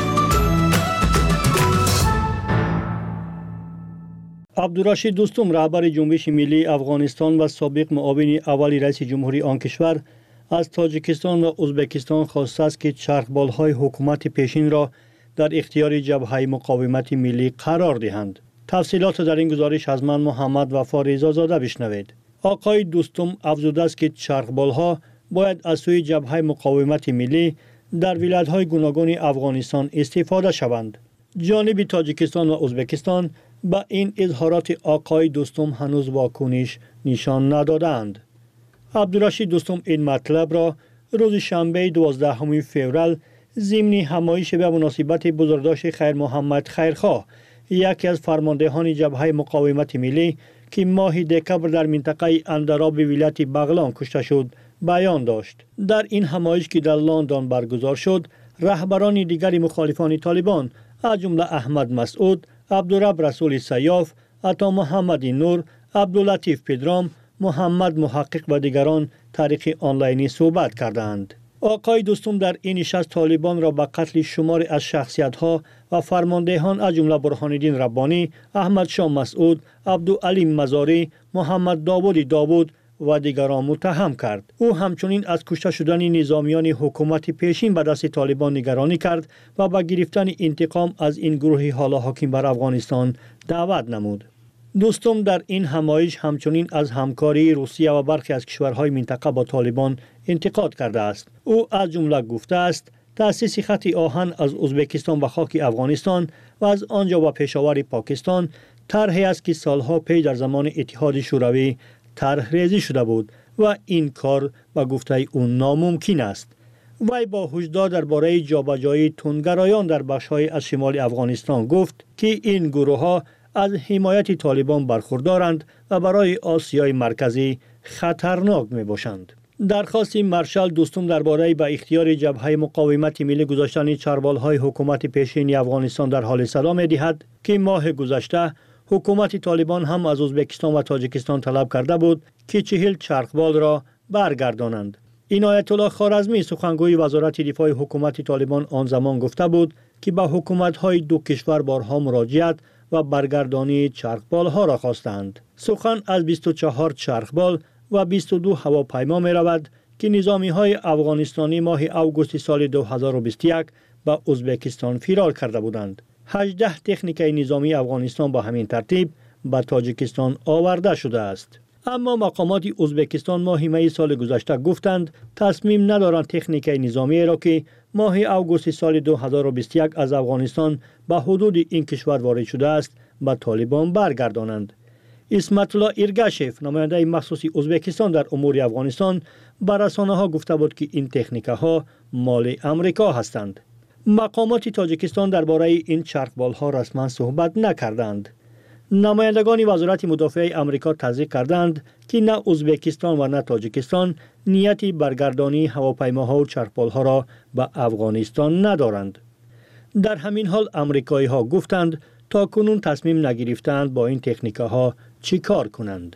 عبدالرشید دوستم، رهبر جنبش ملی افغانستان و سابق معاون اول رئیس جمهوری آن کشور، از تاجیکستان و ازبکستان خواسته است که چرخبال‌های حکومت پیشین را در اختیار جبهه مقاومت ملی قرار دهند. تفصیلات در این گزارش از من محمد وفا رضازاده بشنوید. آقای دوستم افزوده است که چرخبال‌ها باید از سوی جبهه مقاومت ملی در ولایت‌های گوناگون افغانستان استفاده شوند. جانب تاجیکستان و ازبکستان با این اظهارات آقای دوستم هنوز واکنش نشان ندادند. عبدالرشید دوستم این مطلب را روز شنبه 12 فوریه ضمن همایش به مناسبت بزرگداشت خیر محمد خیرخواه، یکی از فرماندهان جبهه مقاومت ملی که ماه دکبر در منطقه اندراب ولایت بغلان کشته شد، بیان داشت. در این همایش که در لندن برگزار شد، رهبران دیگر مخالفان طالبان از جمله احمد مسعود، عبدالرب رسول سیاف، عطا محمد نور، عبداللطیف پدرام، محمد محقق و دیگران طریق آنلاینی صحبت کردند. آقای دوستم در این نشست طالبان را به قتل شمار از شخصیت‌ها و فرماندهان از جمله برهان‌الدین ربانی، احمد شاه مسعود، عبدالعلی مزاری، محمد داوود و دیگران متهم کرد. او همچنین از کشته شدن نظامیان حکومت پیشین به دست طالبان نگرانی کرد و به گرفتن انتقام از این گروه حالا حاکم بر افغانستان دعوت نمود. دوستم در این همایش همچنین از همکاری روسیه و برخی از کشورهای منطقه با طالبان انتقاد کرده است. او از جمله گفته است تأسیس خط آهن از ازبکستان و خاک افغانستان و از آنجا و پشاور پاکستان طرحی است که سالها پیش در زمان اتحاد شوروی طرح ریزی شده بود و این کار به گفته او ناممکن است. وی با هشدار درباره جابجایی تندگرایان در بخش‌های از شمال افغانستان گفت که این گروه‌ها از حمایت طالبان برخوردارند و برای آسیای مرکزی خطرناک می باشند. درخواست مارشال دوستم درباره به اختیار جبهه مقاومت ملی گذاشتن چرخبال‌های حکومت پیشین افغانستان در حال صدا می دهد که ماه گذشته حکومت طالبان هم از ازبکستان و تاجیکستان طلب کرده بود که 40 چرخبال را برگردانند. عنایت الله خوارزمی سخنگوی وزارت دفاع حکومت طالبان آن زمان گفته بود که به حکومت‌های دو کشور بارها مراجعت و برگردانی چرخبال‌ها را خواستند. سخن از 24 چرخبال و 22 هواپیما می رود که نظامی‌های افغانستانی ماه اوگوست سال 2021 به ازبکستان فرار کرده بودند. 18 تکنیک نظامی افغانستان با همین ترتیب به تاجیکستان آورده شده است. اما مقامات ازبکستان ماه می سال گذشته گفتند تصمیم ندارند تکنیک نظامی را که ماه اوگوست سال 2021 از افغانستان به حدود این کشور وارد شده است به طالبان برگردانند. اسمت الله ایرگاشف، نماینده مخصوص ازبکستان در امور افغانستان، به رسانه‌ها گفته بود که این تکنیک‌ها مال امریکا هستند. مقامات تاجیکستان درباره این چرخبال‌ها رسما صحبت نکردند. نمایندگان وزارت مدافع آمریکا تصدیق کردند که نه ازبکستان و نه تاجیکستان نیتی برگردانی هواپیماها و چرخبال‌ها را به افغانستان ندارند. در همین حال آمریکایی‌ها گفتند تا کنون تصمیم نگرفتند با این تکنیک‌ها چی کار کنند.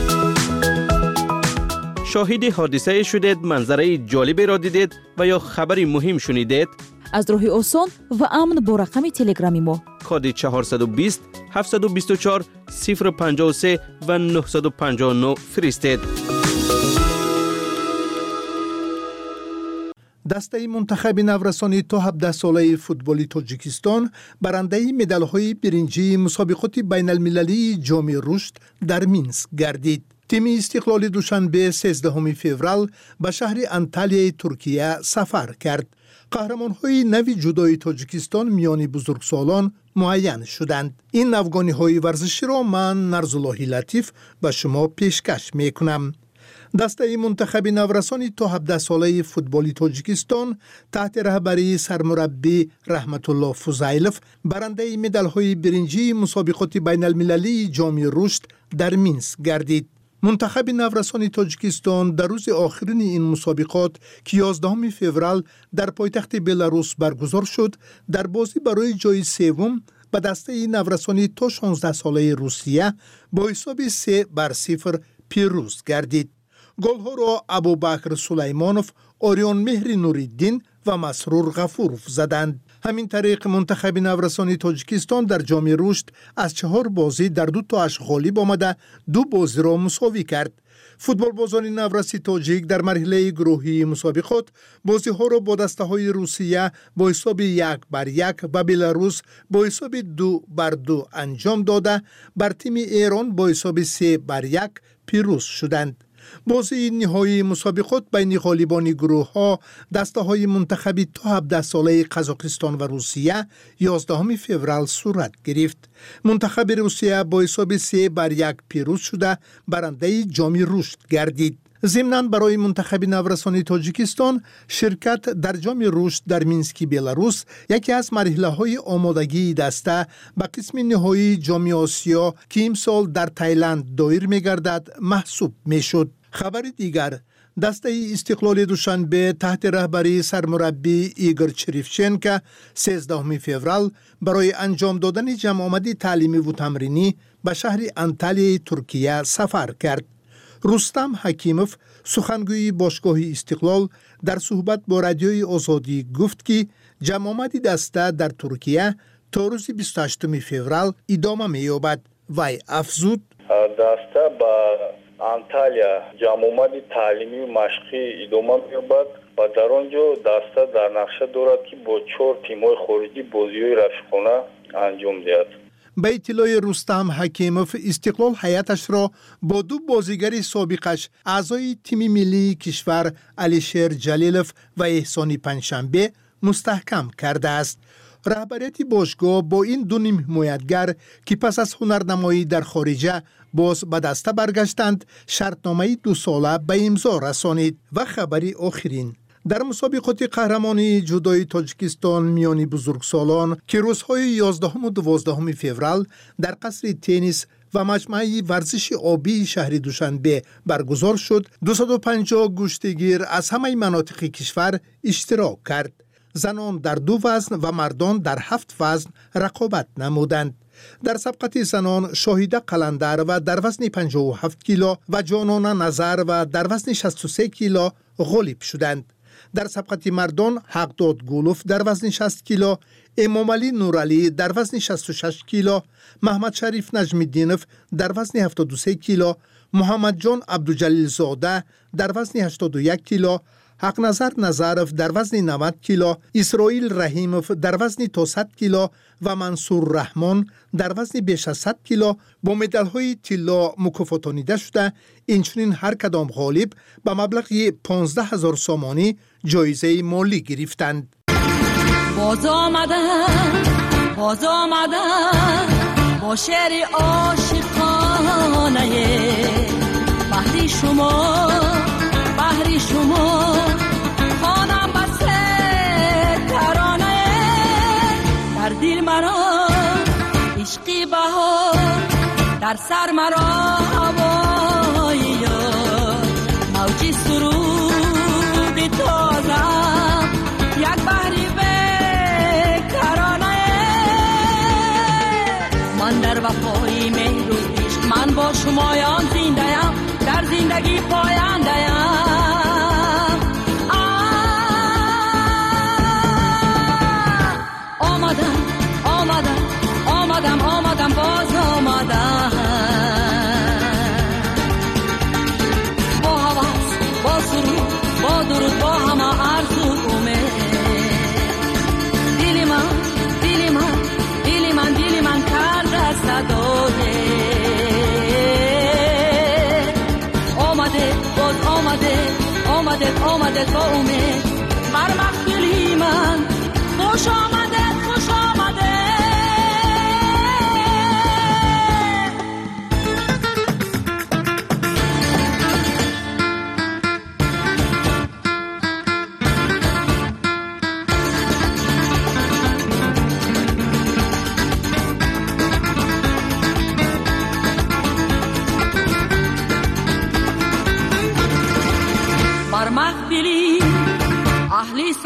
شاهد حادثه شدید، منظره جالبی را دیدید و یا خبری مهم شنیدید؟ از راه آسان و امن با رقم تلگرامی ما کد 420 724 053 و 959 فرستید. دسته منتخب نورسانی تا 17 ساله فوتبال تاجیکستان برنده مدال‌های برنجی مسابقات بین المللی جام رشد در مینسک گردید. تیم استقلال دوشنبه 13 فوریه به شهر انتالیای ترکیه سفر کرد. قهرمان‌های نوی جودوی تاجیکستان میان بزرگسالان معین شدند. این افغانی‌های ورزشی را من نرزاللهی لطیف به شما پیشکش میکنم. دسته منتخب نورسان تا 17 ساله فوتبالی تاجیکستان تحت رهبری سرمربی رحمت الله فضیلف برنده مدال‌های برنجی مسابقات بین المللی جام رشد در مینسک گردید. منتخب نورسان تاجیکستان در روز آخرین این مسابقات که 11 فوریه در پایتخت بلاروس برگزار شد در بازی برای جای سوم به دسته نورسان تا 16 ساله روسیه با حساب 3-0 پیروز گردید. گل‌ها را ابوبکر سلیمانوف، آریان مهر نوری‌الدین و مسرور غفورов زدند. همین طریق منتخب نورسان تاجیکستان در جام رشد از 4 بازی در 2 تاش غالب آمده 2 بازی را مساوی کرد. فوتبال بازان نورسی تاجیک در مرحله گروهی مسابقات بازی ها را با دسته های روسیه با حساب 1-1 و بلاروس با حساب 2-2 انجام داده بر تیم ایران با حساب 3-1 پیروز شدند. بازی نهایی مسابقات بین غالبان گروه ها دسته های منتخبی تا 17 ساله قزاقستان و روسیه 11 فوریه صورت گرفت. منتخب روسیه با حساب 3-1 پیروز شده برنده جام رشد گردید. ضمناً برای منتخب نورسان تاجیکستان شرکت در جام رشد در مینسک بلاروس یکی از مرحله های آمادگی دسته به قسم نهایی جام آسیا که امسال در تایلند دایر می گردد محسوب می شد. خبر دیگر، دسته استقلال دوشنبه تحت رهبری سرمربی ایگور چریفچنکو 13 فوریه برای انجام دادن جمع آمدی تعلیمی و تمرینی به شهر انتالیای ترکیه سفر کرد. رستم حکیموف سخنگوی باشگاه استقلال در صحبت با رادیوی آزادی گفت که جمع آمدی دسته در ترکیه تا روز 28 فوریه ادامه می‌یابد. وی افزود دسته با انتالیا جمع آمدی تعلیمی و مشقی ادامه می‌یابد و در آنجا دسته در نقشه دارد که با 4 تیم‌های خارجی بازی‌های رفیقانه انجام دهد. به اطلاع رستم حکیموف استقلال هیئتش را با 2 بازیگر سابقش اعضای تیم ملی کشور علیشیر جلیلوف و احسانی پنجشنبه مستحکم کرده است. رهبریت باشگاه با این 2 نیم حمایتگر که پس از هنرنمایی در خارجه باز به دسته برگشتند شرطنامه 2 ساله به امضا رسانید. و خبری آخرین، در مسابقات قهرمانی جودوی تاجیکستان میان بزرگسالان که روزهای 11 و 12 فوریه در قصر تنیس و مجمع ورزش آبی شهر دوشنبه برگزار شد، 250 گشتگیر از همه مناطق کشور اشتراک کرد. زنان در 2 وزن و مردان در 7 وزن رقابت نمودند. در سبقت زنان شاهیده قلندر و در وزن 57 کیلو و جانانه نظر و در وزن 63 کیلو غالب شدند. در سبقت مردان حقداد گولوف در وزن 60 کیلو، امام علی نورعلی در وزن 66 کیلو، محمد شریف نجمی‌الدینوف در وزن 73 کیلو، محمد جان عبدالجلیل زاده در وزن 81 کیلو، حق نظر نظرف در وزن 90 کیلو، اسرائیل رحیموف در وزن تا 100 کیلو و منصور رحمان در وزن بیش از 100 کیلو با مدال‌های طلا مکافاتانیده شده. اینچنین هر کدام غالب به مبلغ 15,000 سامانی جایزه مالی گرفتند. باز آمدن با شعر عاشقانه بحری شما خانم بسته ترانه در دل مرا عشقی بهار در سر مرا هوای یار موجی سرود تازه یک بحری بیکرانه من در وفای مهر و عشق من با شمایان زنده‌ام در زندگی پاینده‌ام آمدم باز آمدم با حواس با سرود با درود با همه آرزو امید دل من کرده صدای آمده با امید بر محفلی من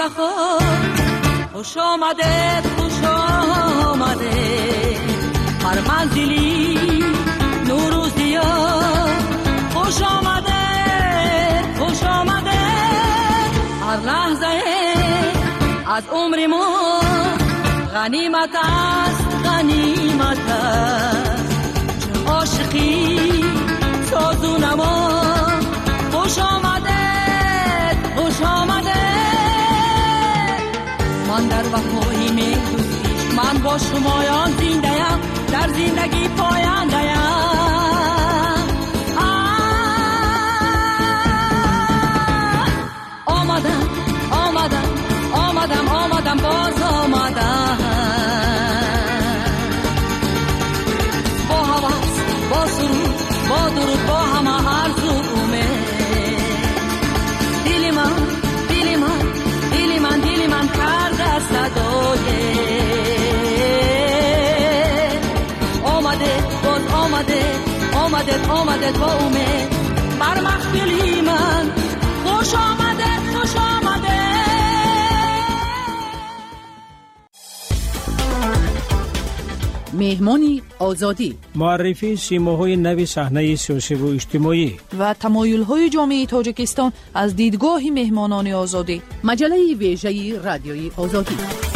افتخار خوش آمده خوش آمده هر منزلی نور و ضیا خوش آمده خوش آمده هر لحظه از عمر ما غنیمت است غنیمت است چه عاشقی ساز و نما خوش آمده خوش آمده من در وفای مهر من با شمایان زنده‌ام در زندگی پاینده‌ام آمدم آمدم آمدم آمدم باز آمدم با هوس با سرود با درود با همه آرزومه دل من دل من دل من دل من کرده صدای آمده باز آمده آمده آمده با امید بر محفلی من خوش آمده خوش آمده مهمانی آزادی معرفی سیماهای نوی صحنه سیاسی و اجتماعی و تمایل‌های جامعه تاجیکستان از دیدگاه مهمانان آزادی مجله ویژه رادیوی آزادی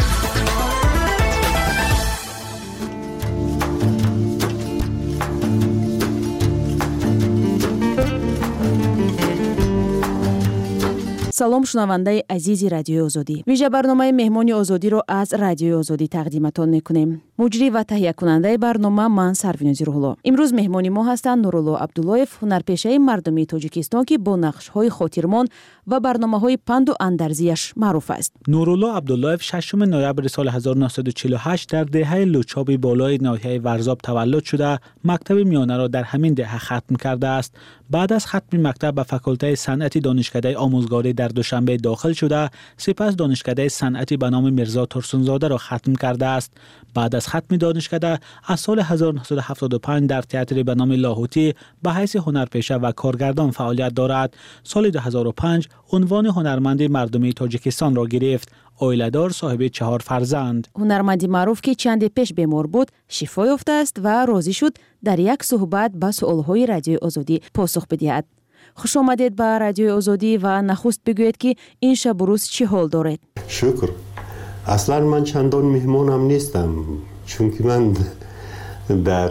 салом шунавандаи азизи радиои озодӣ. вижа барномаи меҳмони озодиро аз радиои озодӣ тақдиматон мекунем. муҷрӣ ва таҳиякунандаи барнома ман сарвинози рӯҳулло. имрӯз меҳмони мо ҳастанд нурулло абдуллоев, ҳунарпешаи мардумии тоҷикистон ки бо нақшҳои хотирмон ва барномаҳои панду андарзияш маъруф аст. нурулло абдуллоев 6 ноябри соли 1948 дар деҳаи лучоби болои ноҳияи варзоб таваллуд шуда мактаби миёнаро дар ҳамин деҳа хатм кардааст. баъд аз хатми мактаб ба факултаи санъати донишкадаи омӯзгорӣ дар душанбе дохил шуда сипас донишкадаи санъати ба номи мирзо турсунзодаро хатм кардааст. баъд аз хатми донишкада аз соли 1975 дар театри ба номи лоҳутӣ ба ҳайси ҳунарпеша ва коргардон фаъолият дорад. соли 2005 унвони ҳунарманди мардумии тоҷикистонро гирифт. оиладор, соҳиби 4 фарзанд. ҳунарманди маъруф ки чанде пеш бемор буд, шифо ёфтааст ва розӣ шуд дар як суҳбат ба суолҳои радиои озодӣ посух бидиҳад. хуш омадед ба радиои озодӣ ва нахуст бигӯед ки ин шабу рӯз чӣ ҳол доред? шукр. аслан ман чандон меҳмонам нестам, чунки ман дар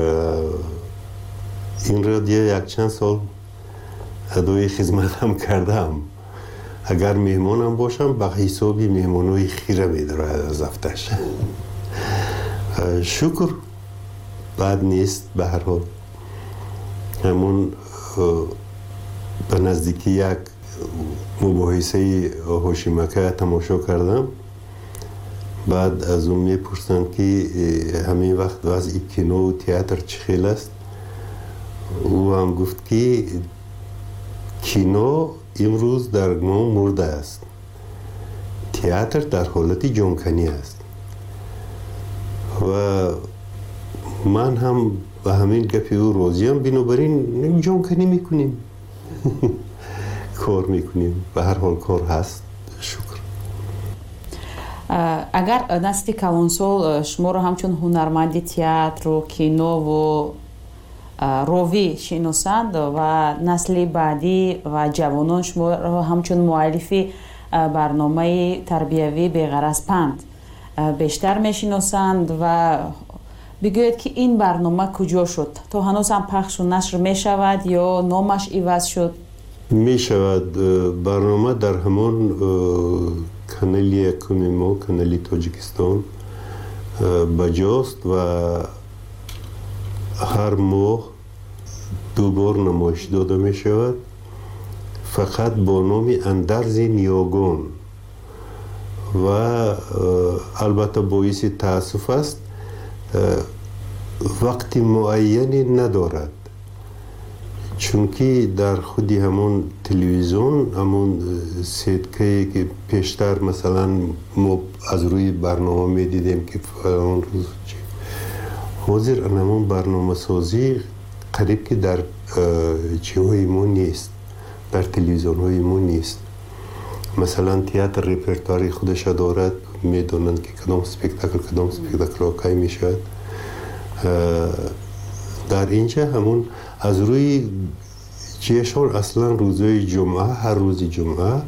ин радио якчанд сол адои хизматам кардам. агар меҳмонам бошам ба ҳисоби меҳмонои хира медорад аз афташ. шукр, бад нест. ба ҳар ҳол ҳамон ба наздики як мубоҳисаи ҳошимака тамошо кардам. баъд аз он мепурсанд ки ҳамин вақт вазъи кинову театр чӣ хел аст. ӯ ҳам гуфт ки кино имрӯз дар мо мурдааст, театр дар ҳолати ҷонканӣ аст. ва ман ҳам ба ҳамин гапи ӯ розиам. бинобар ин ҷонканӣ мекунем, кор мекунем. ба ҳар ҳол кор ҳаст. шукр. агар насли калонсол шуморо ҳамчун ҳунарманди театру кинову ровӣ шиносанд ва насли баъдӣ ва ҷавонон шуморо ҳамчун муаллифи барномаи тарбиявӣ беғараз панд бештар мешиносанд ва бигӯед ки ин барнома куҷо шуд? то ҳанӯз ҳам пахшу нашр мешавад ё номаш иваз шуд? мешавад. барнома дар ҳамон канали якуми мо, канали Тоҷикистон баҷост ва ҳар моҳ ду бор намоиш дода мешавад, фақат бо номи андарзи ниёгон. ва албатта боиси таассуф аст, вақти муайяне надорад, чунки дар худи ҳамон телевизион, ҳамон сеткае ки пештар масалан мо аз рӯи барнома медидем ки фалон рӯз ҳозир ҳамон барномасозӣ қариб ки дар ҷиҳои мо нест, дар телевизионҳои мо нест. مثلا تئاتر رپرتواری خودش دارد، میدونند که کدام سپکتاکل کی میشود. در اینجا همون از روی جشن اصلا روزهای جمعه، هر روز جمعه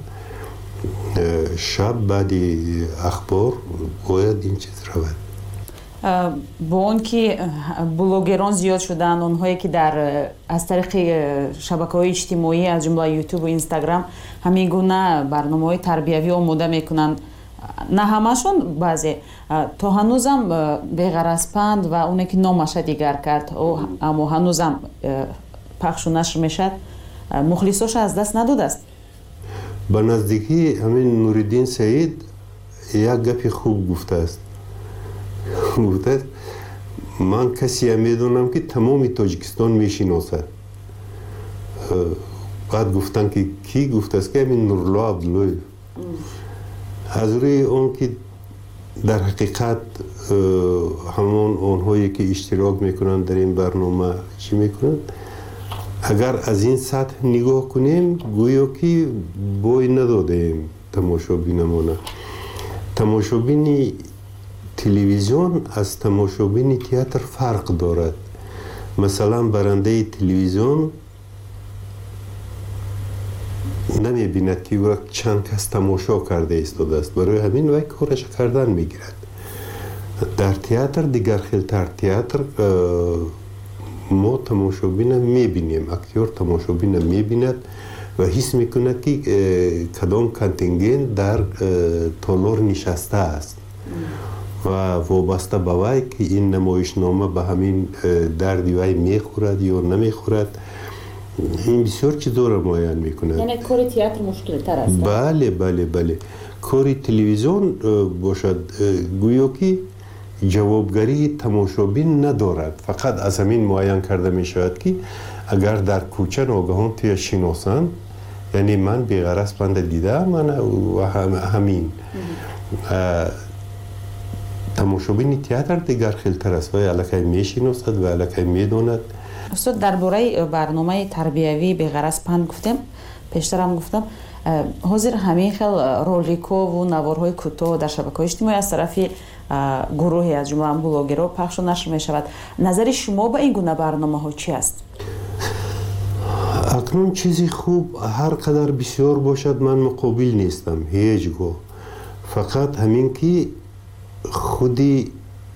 شب بعد اخبار باید این چیز رود. با اون که بلوگران زیاد شدن، اونهایی که از طریق شبکه‌های اجتماعی از جمله یوتیوب و اینستاگرام همین گونه برنامه‌های تربیوی آماده میکنن، نه همشون، بعضی تا هنوزم بغرض‌پند و اونی که نامش دیگر کرد اما هنوزم پخش و نشر میشد، مخلصاش از دست نداده است. به نزدیکی همین نوردین سعید یک گپی خوب گفته است. من کسی میدونم که تمام تاجیکستان میشناسد. بعد گفتن که کی گفته است؟ که همین نورالله عبدالله. از روی اون که در حقیقت همون اونهایی که اشتراک میکنن در این برنامه چی میکنن، اگر از این سطح نگاه کنیم گویا که بوی ندادیم تماشابینمونه. تماشابین تلویزیون از تماشابین تئاتر فرق دارد. مثلا برنده تلویزیون نمیبیند که او چند کس تماشا کرده ایستاده است، برای همین وی کارش کردن میگیرد. در تئاتر دیگر خیلتر، تئاتر ما تماشابین میبینیم، اکتور تماشابین میبیند و حس میکند که کدام کانتینگنت در تالار نشسته است و وابسته به وی که این نمایشنامه به همین دردی وی میخورد یا نمیخورد. این بسیار چیزا را معین میکند. یعنی کار تئاتر مشکل تر است. بله. کار تلویزیون باشد گویا که جوابگری تماشابین ندارد، فقط از همین معین کرده می شود که اگر در کوچه ناگهان توی شناسند، یعنی من بی‌غرض بنده دیدم من و همین تماشابین تئاتر دیگر خیلتر است و الکی می شناسد و الکی می داند. استاد درباره برنامه تربیوی بی‌غرض پند گفتم، پیشتر هم گفتم حاضر همین خیل رولیک‌ها و نوارهای کوتاه در شبکه‌های اجتماعی از طرف گروهی از جمله بلاگرها پخش و نشر می شود. نظر شما به این گونه برنامه ها چی است؟ اکنون چیزی خوب هر قدر بسیار باشد من مقابل نیستم هیچگاه، فقط همین که خودی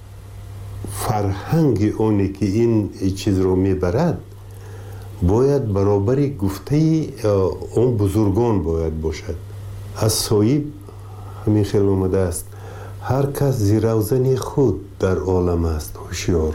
فرهنگ اونی که این چیز رو میبرد باید برابری گفته اون بزرگان باید باشد. از صاحب همین خیلی اومده است هر کس زیروزن خود در عالم است هوشیار،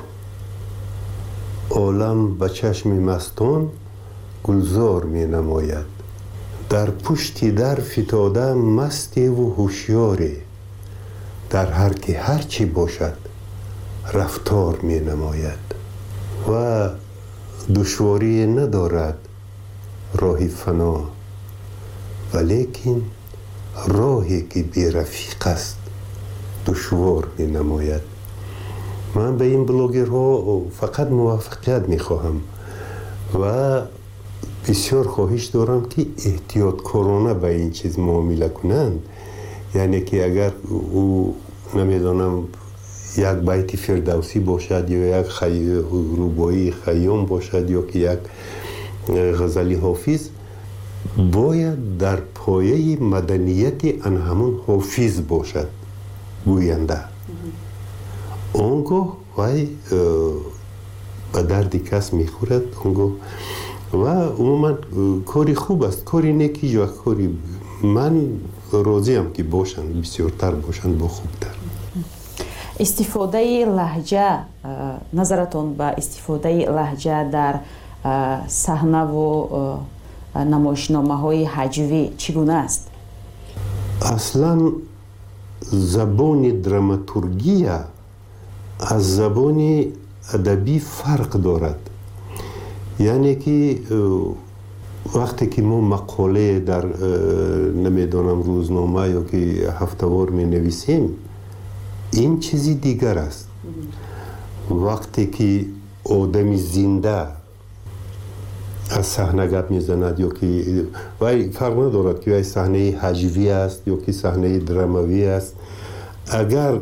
عالم به چشم مستان گلزار می نماید، در پشتی در فتاده مستی و هوشیاری، در هر که هرچی باشد رفتار می نماید و دشواری ندارد راه فنا، ولیکن راهی که بی رفیق است دشوار می نماید. من به این بلاگرها فقط موفقیت می خواهم و بسیار خواهش دارم که احتیاط کارانه به این چیز معامله کنند. یعنی که اگر او نمیدانم یک بیت فردوسی باشد یا یک روبایی خیام باشد یا که یک غزلی حافظ، باید در پایه مدنیت آن همون حافظ باشد گوینده. اونگاه وی به درد کس میخورد اونگاه و عموما کاری خوب است، کاری نیکی و کاری من راضیم که باشند، بسیارتر باشند با خوبتر. استفاده لهجه، نظرتون به استفاده لهجه در صحنه و نمایشنامه های هجوی چگونه است؟ اصلا زبان دراماتورگی از زبان ادبی فرق دارد. یعنی که وقتی که ما مقاله در نمیدانم روزنامه یا که هفتهوار می نویسیم این چیزی دیگر است. وقتی که آدم زنده از صحنه گپ میزند یا که وای فرق ندارد که وای صحنه هجوی است یا که صحنه دراموی است. اگر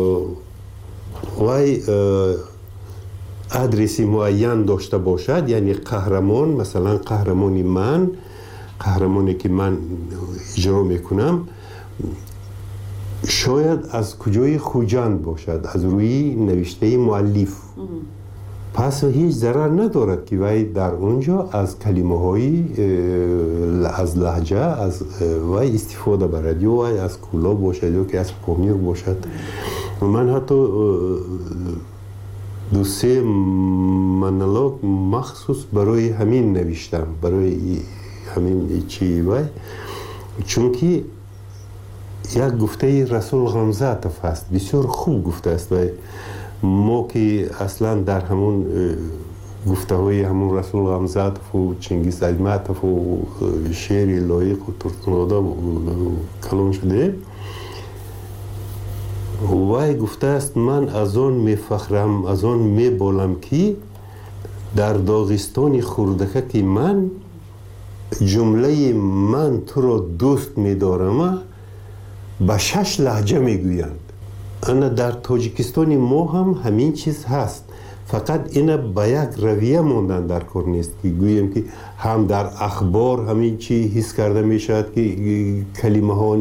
وای ادرسی معین داشته باشد، یعنی قهرمان، مثلا قهرمانی من، قهرمانی که من اجرا میکنم شاید از کجای خوجند باشد، از روی نوشته مؤلف. پس هیچ ضرر ندارد که وای در اونجا از کلمه های از لهجه از وای استفاده برد، یا وای از کولا باشد یا که از پامیر باشد. من حتی دو سه مونولوگ مخصوص برای همین نوشتم، برای همین چی وای، چون که یک گفته رسول غمزاتف است، بسیار خوب گفته است. وای ما که اصلا در همون گفته های همون رسول غمزاتف و چنگیز ایماتف و شعر لایق و ترتنادا کلان شده، وای گفته است من از آن میفخرم، از آن میبالم که در داغستان خردکه که من جمله من تو را دوست میدارم به 6 لهجه میگویند. انا در تاجیکستان ما هم همین چیز هست، فقط اینا به یک رویه ماندن در کار نیست که گویم که هم در اخبار همین چی حس کرده میشد که کلمه ها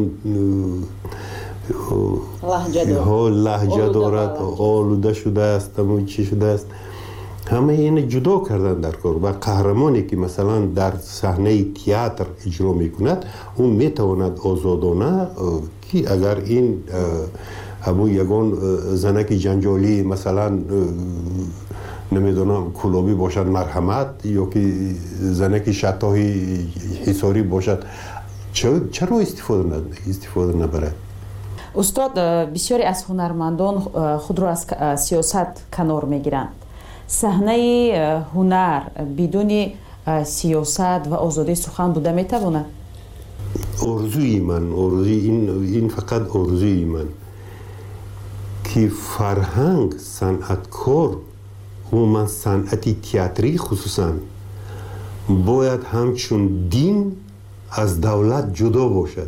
لهجه دارد، آلوده شده است، همون چی شده است. همه این جدا کردن در کار. و قهرمانی که مثلا در صحنه تئاتر اجرا میکند اون میتواند آزادانه که اگر این همون یگان زنک جنجالی مثلا نمیدونم کلابی باشد مرحمت، یا که زنک شتاهی حصاری باشد، چرا استفاده نبرد؟ استاد، بسیاری از هنرمندان خود را از سیاست کنار میگیرند. صحنه هنر بدون سیاست و آزادی سخن بوده میتواند؟ آرزوی من، این فقط آرزوی من که فرهنگ، صنعتکار و من صنعتی تئاتری خصوصا باید همچون دین از دولت جدا باشد.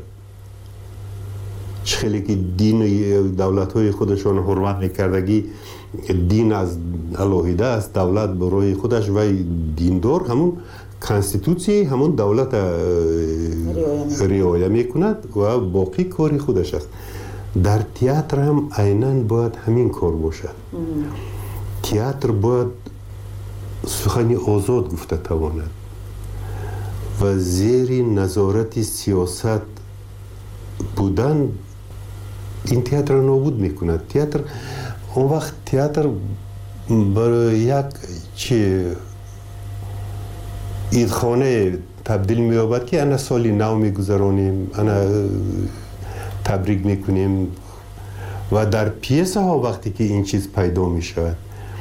خیلی که دین دولت های خودشان حرمت میکردگی دین از علاهیده است، دولت برای خودش و دیندار همون کانستیتوسی همون دولت رعایت میکند و باقی کاری خودش است. در تئاتر هم عیناً باید همین کار باشد. تئاتر باید سخنی آزاد گفته تواند و زیر نظارت سیاست بودن این تئاتر نابود میکند. تئاتر اون وقت تئاتر برای یک عیدخانه تبدیل می‌یابد که انا سالی نو میگذرانیم، انا تبریک میکنیم و در پیسه ها وقتی که این چیز پیدا میشود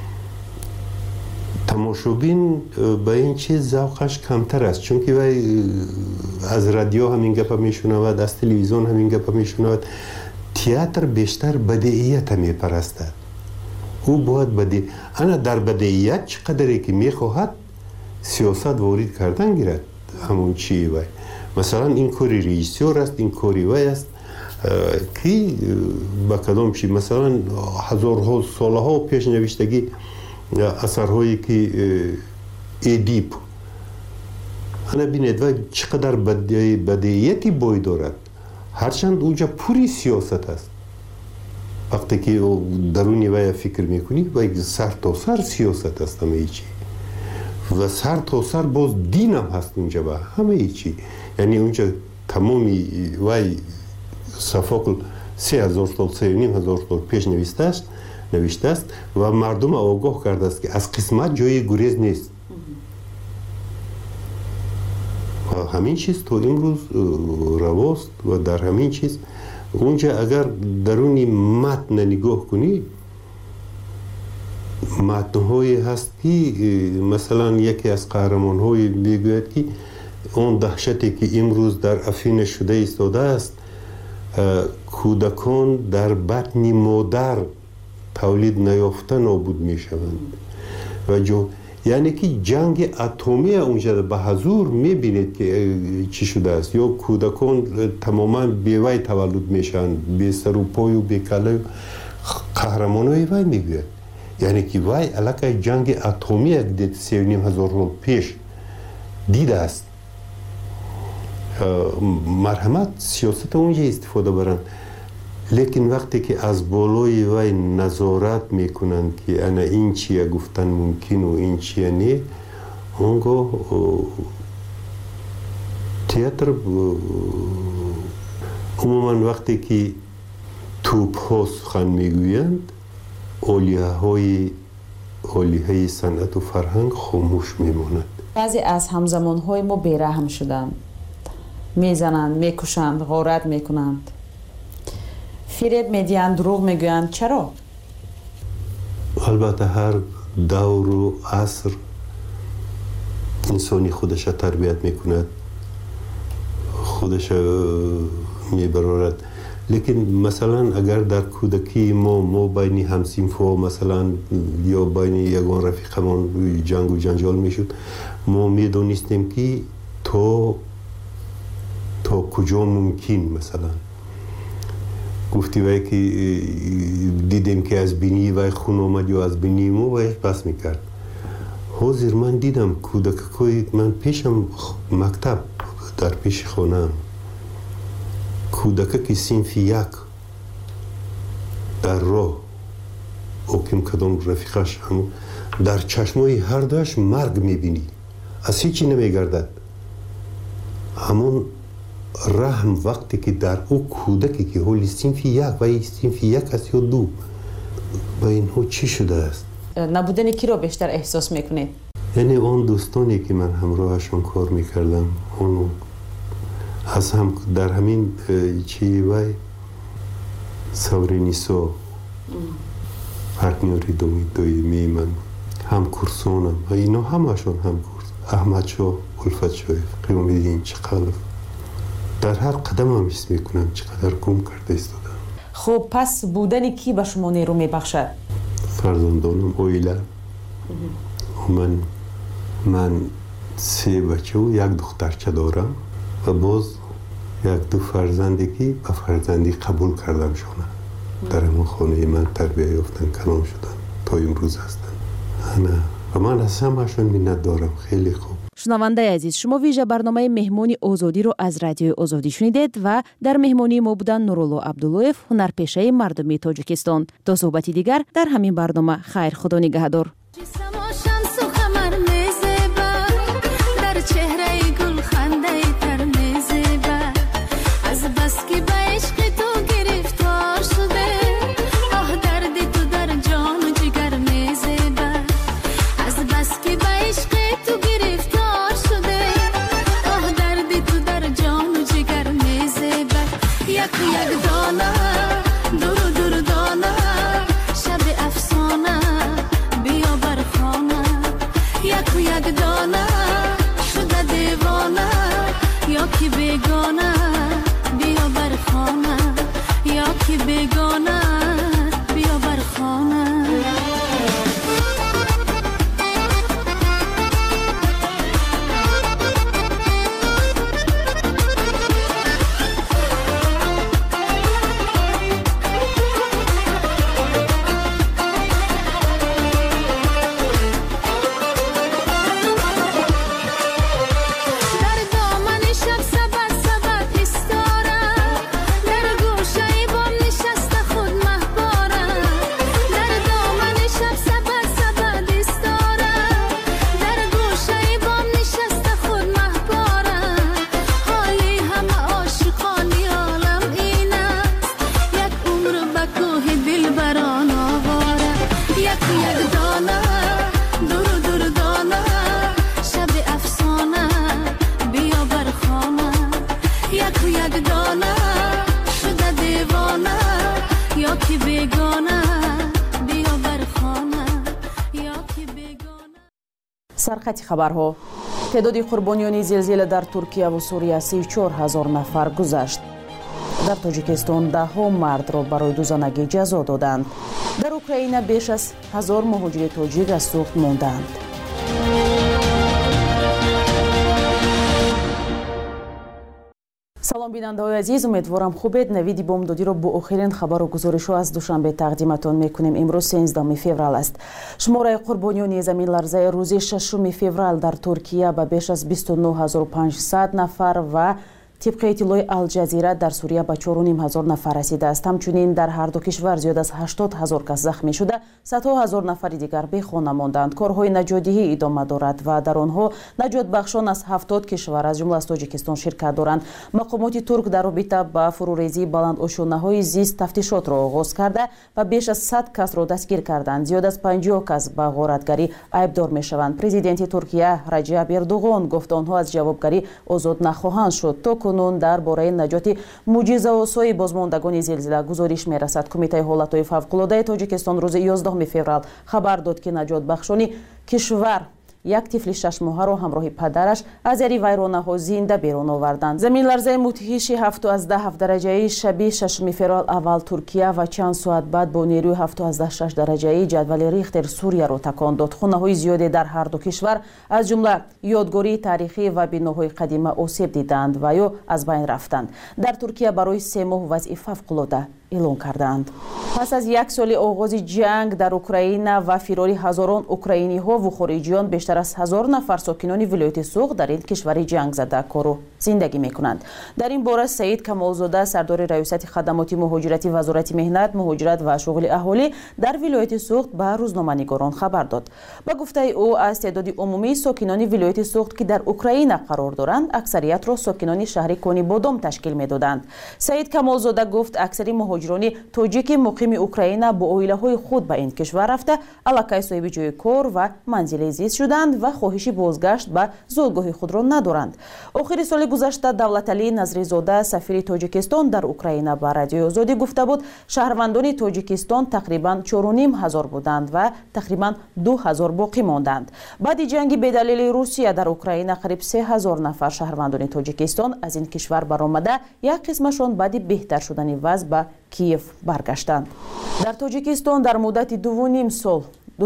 تماشابین به این چیز ذوقش کمتر است، چون که وای از رادیو همین گپ میشنود، از تلویزیون همین گپ میشنود. تئاتر بیشتر بدیهیت میپرستد. او باید بدیهیت، انا در بدیهیت چقدری که میخواهد سیاست وارد کردن گیرد. همون چی وای مثلا این کاری رئیسیور است، این کاری وای است که با کدام چی مثلا هزارها سالها پیش نوشتگی اثرهایی که ادیپ انا بینید و چقدر بدیهیتی بای دارد، هرچند اونجا پوری سیاست است. وقتی که درونی وای فکر میکنی و سر تا سر سیاست است همه چی و سر تا سر باز دین هم هست اونجا با همه چی. یعنی اونجا تمامی وای صفاقل 3000 سال 3500 سال پیش نوشته است و مردم آگاه کرده است که از قسمت جای گریز نیست. و همین چیز تو امروز رواست و در همین چیز اونجا اگر درونی متن نگاه کنی متن‌هایی هست که مثلا یکی از قهرمان‌های میگوید که اون دهشتی که امروز در افین شده ایستاده است کودکان در بطن مادر تولید نیافته نابود می شوند و جو یعنی که جنگ اتمی اونجا به حضور میبینید که چی شده است. یا کودکان تماما بیوی تولد میشن، بی سر و پای و بی کله. قهرمانای وی میگوید یعنی که وی علاقه جنگ اتمی دید 3,500 سال پیش دیده است. مرحمت سیاست اونجا استفاده برن، لیکن وقتی که از بالای وی نظارت میکنند که انا این چیه گفتن ممکن و این چیه نه، اونگاه تئاتر عموما وقتی که توپ ها سخن میگویند عالیه صنعت و فرهنگ خاموش میماند. بعضی از همزمان های ما بیرحم شدند، میزنند، میکشند، غارت میکنند، فریب میدهند، دروغ میگویند. چرا؟ البته هر دور و عصر انسانی خودش تربیت میکند، خودش میبرارد. لیکن مثلا اگر در کودکی ما بین همسینفا مثلا یا بین یگان رفیقمان جنگ و جنجال میشد، ما میدونستیم که تا کجا ممکن مثلا گفتی وی که دیدیم که از بینی وی خون آمد یا از بینی ما وی بس میکرد. حاضر من دیدم کودکای من پیشم مکتب در پیش خانم کودک که صنف یک در راه اوکیم کدام رفیقش هم در چشمای هر دوش مرگ میبینی، از هیچی نمیگردد. همون رحم وقتی که در او کودکی که حالی صنف یک و صنف یک است یا دو و اینها چی شده است؟ نبودن کی رو بیشتر احساس میکنید؟ یعنی اون دوستانی که من همراهشون کار میکردم، اون از هم در همین چی وای سورینیسو پارتنری دویمی من هم کورسونم و اینا همشون هم کورس احمد شو الفت شوی قیام دیدین چقدر در هر قدم هم حس میکنم چقدر گم کرده ایستادم. خب پس بودن کی به شما نیرو میبخشد؟ فرزندانم، اویلا. من 3 بچه و 1 دخترچه دارم و باز 1-2 فرزندی که به فرزندی قبول کردم شونه در همون خانه من تربیه یافتن کلام شدن تا امروز هستن. و من از همشون منت دارم. خیلی خوب. شنونده عزیز، شما ویژه برنامه مهمانی آزادی رو از رادیو آزادی شنیدید و در مهمانی ما بودن نورالله عبداللویف، هنرپیشه مردمی تاجیکستان. تا صحبتی دیگر در همین برنامه. خیر، خدا نگهدار. سرخط خبرها. تعداد قربانیان زلزله در ترکیه و سوریه 34,000 نفر گذشت. در تاجیکستان 10 مرد را برای دوزانگی جزا دادند. در اوکراین بیش از 1000 مهاجر تاجیک از سوخت ماندند. салом бинандаҳои азиз, умедворам хубед. навиди бомбдодиро бо охирин хабару гузоришҳо аз душанбе тақдиматон мекунем. имрӯз 13 феврал аст. шумораи қурбониёни заминларзаи рӯзи 6 феврал дар Туркия ба беш аз 29500 нафар ва тибқи иттилои Алҷазира дар Суриya ба 4500 нафар расидааст. ҳамчунин дар ҳарду кишвар зиёд аз 80 000 кас захмӣ шуда, садҳо ҳазор нафари дигар бехона монданд. корҳои наҷотдиҳӣ идома дорад ва дар онҳо наҷотбахшон аз 70 кишвар аз ҷумла аз Тоҷикистон ширкат доранд. мақомоти турк дар робита ба фурӯрезии баландошунаҳои зист тафтишотро оғоз карда ба беш аз 100 касро дастгир карданд. зиёд аз 50 кас ба ғоратгарӣ айбдор мешаванд. президенти Туркия Раҷаб Ердуғон гуфт онҳо аз ҷавобгарӣ озод нахоҳанд шуд. کنون در باره نجات معجزه‌آسای بازماندگان زلزله گزارش می‌رسد. کمیته حالت‌های فوق‌العاده تاجیکستان روز 11 فوریه خبر داد که نجات بخشانی کشور یک طفل 6 ماهه همراه پدرش از زیر ویرانه‌ها زنده بیرون آوردند. زمین‌لرزه مدهش 7.7 درجه‌ای شب 6 فوریه اول ترکیه و چند ساعت بعد با نیروی 7.6 درجه‌ای جدول ریختر سوریه را تکان داد. خانه‌های زیادی در هر دو کشور از جمله یادگاری تاریخی و بناهای قدیمی آسیب دیدند و یا از بین رفتند. در ترکیه برای 3 ماه وضع فوق‌العاده اعلام کردند. پس از یک سال آغاز جنگ در اوکراین و فراری هزاران اوکراینی‌ها و خارجیان، بیشتر از 1000 نفر ساکنان ولایت سوغ در این کشور جنگ زده کار و زندگی می‌کنند. در این باره سعید کمالزاده سردار ریاست خدمات مهاجرتی وزارت مهنت، مهاجرت و شغل اهالی در ولایت سوغ به روزنامه‌نگاران خبر داد. با گفته او از تعداد عمومی ساکنان ولایت سوغ که در اوکراین قرار دارند، اکثریت را ساکنان شهر کونی بادام تشکیل می‌دادند. سعید کمالزاده گفت اکثر مهاجران توجیک مقیم اوکراین با عائله‌های خود به این کشور رفته الکی صاحب جای کار و منزل زیست شدند و خواهش بازگشت به زادگاه خود را ندارند. آخر سال گذشته دولتعلی نظریزاده سفیر تاجیکستان در اوکراین به رادیوی آزادی گفته بود شهروندان تاجیکستان تقریبا 4500 بودند و تقریبا 2000 باقی ماندند. بعد جنگ به دلیل روسیه در اوکراین قریب 3000 نفر شهروندان تاجیکستان از این کشور برآمده، یک قسمشان بعد بهتر شدن وضع به کیف برگشتند. در تاجیکستان در مدت 2.5 سال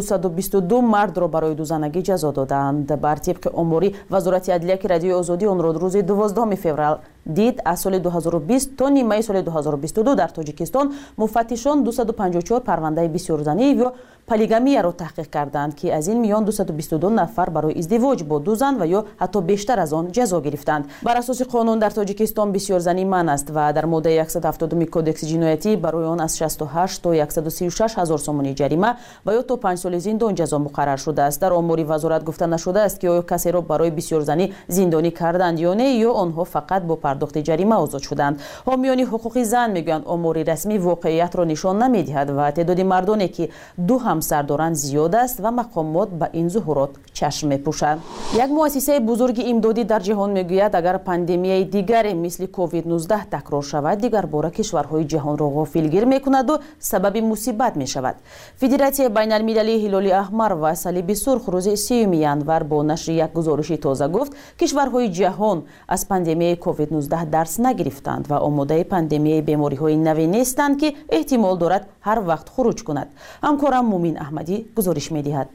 222 مرد را برای دوزنگی جزا دادند. بر طبق آماری وزارت عدلیه که رادیوی آزادی آن را روز 12 فوریه دید، از سال 2020 تا نیمه سال 2022 در تاجیکستان مفتشان 254 پرونده بسیارزنی و پلیگامی را تحقیق کردند که از این میان 222 نفر برای ازدواج با دو زن و یا حتی بیشتر از آن جزا گرفتند. بر اساس قانون در تاجیکستان بسیارزنی منع است و در ماده 170 کدکس جنایتی برای آن از 68 تا 136 هزار سومانی جریمه و یا تا 5 سال زندان جزا مقرر شده است. در آمار وزارت گفته نشده است که آیا کسی را برای بسیارزنی زندانی کردند یا نه، یا آنها فقط با پرداخت جریمه آزاد شدند. حامیان حقوق زن میگویند آمار رسمی واقعیت را نشان نمیدهد و تعداد مردانی که دو همسر دارند زیاد است و مقامات به این ظهورات چشم میپوشند. یک مؤسسه بزرگ امدادی در جهان میگوید اگر پاندمی دیگری مثل کووید 19 تکرار شود، دیگر باره کشورهای جهان را غافلگیر میکند و سبب مصیبت میشود. فدراسیون بین المللی هلال احمر و صلیب سرخ روز 3 ژانویه با نشر یک گزارش تازه گفت کشورهای جهان از پاندمی کووید 19 درس نگرفتند و آماده پاندمی بیماری‌های نوی نیستند که احتمال دارد هر وقت خروج کند. همکارم مومین احمدی گزارش می‌دهد.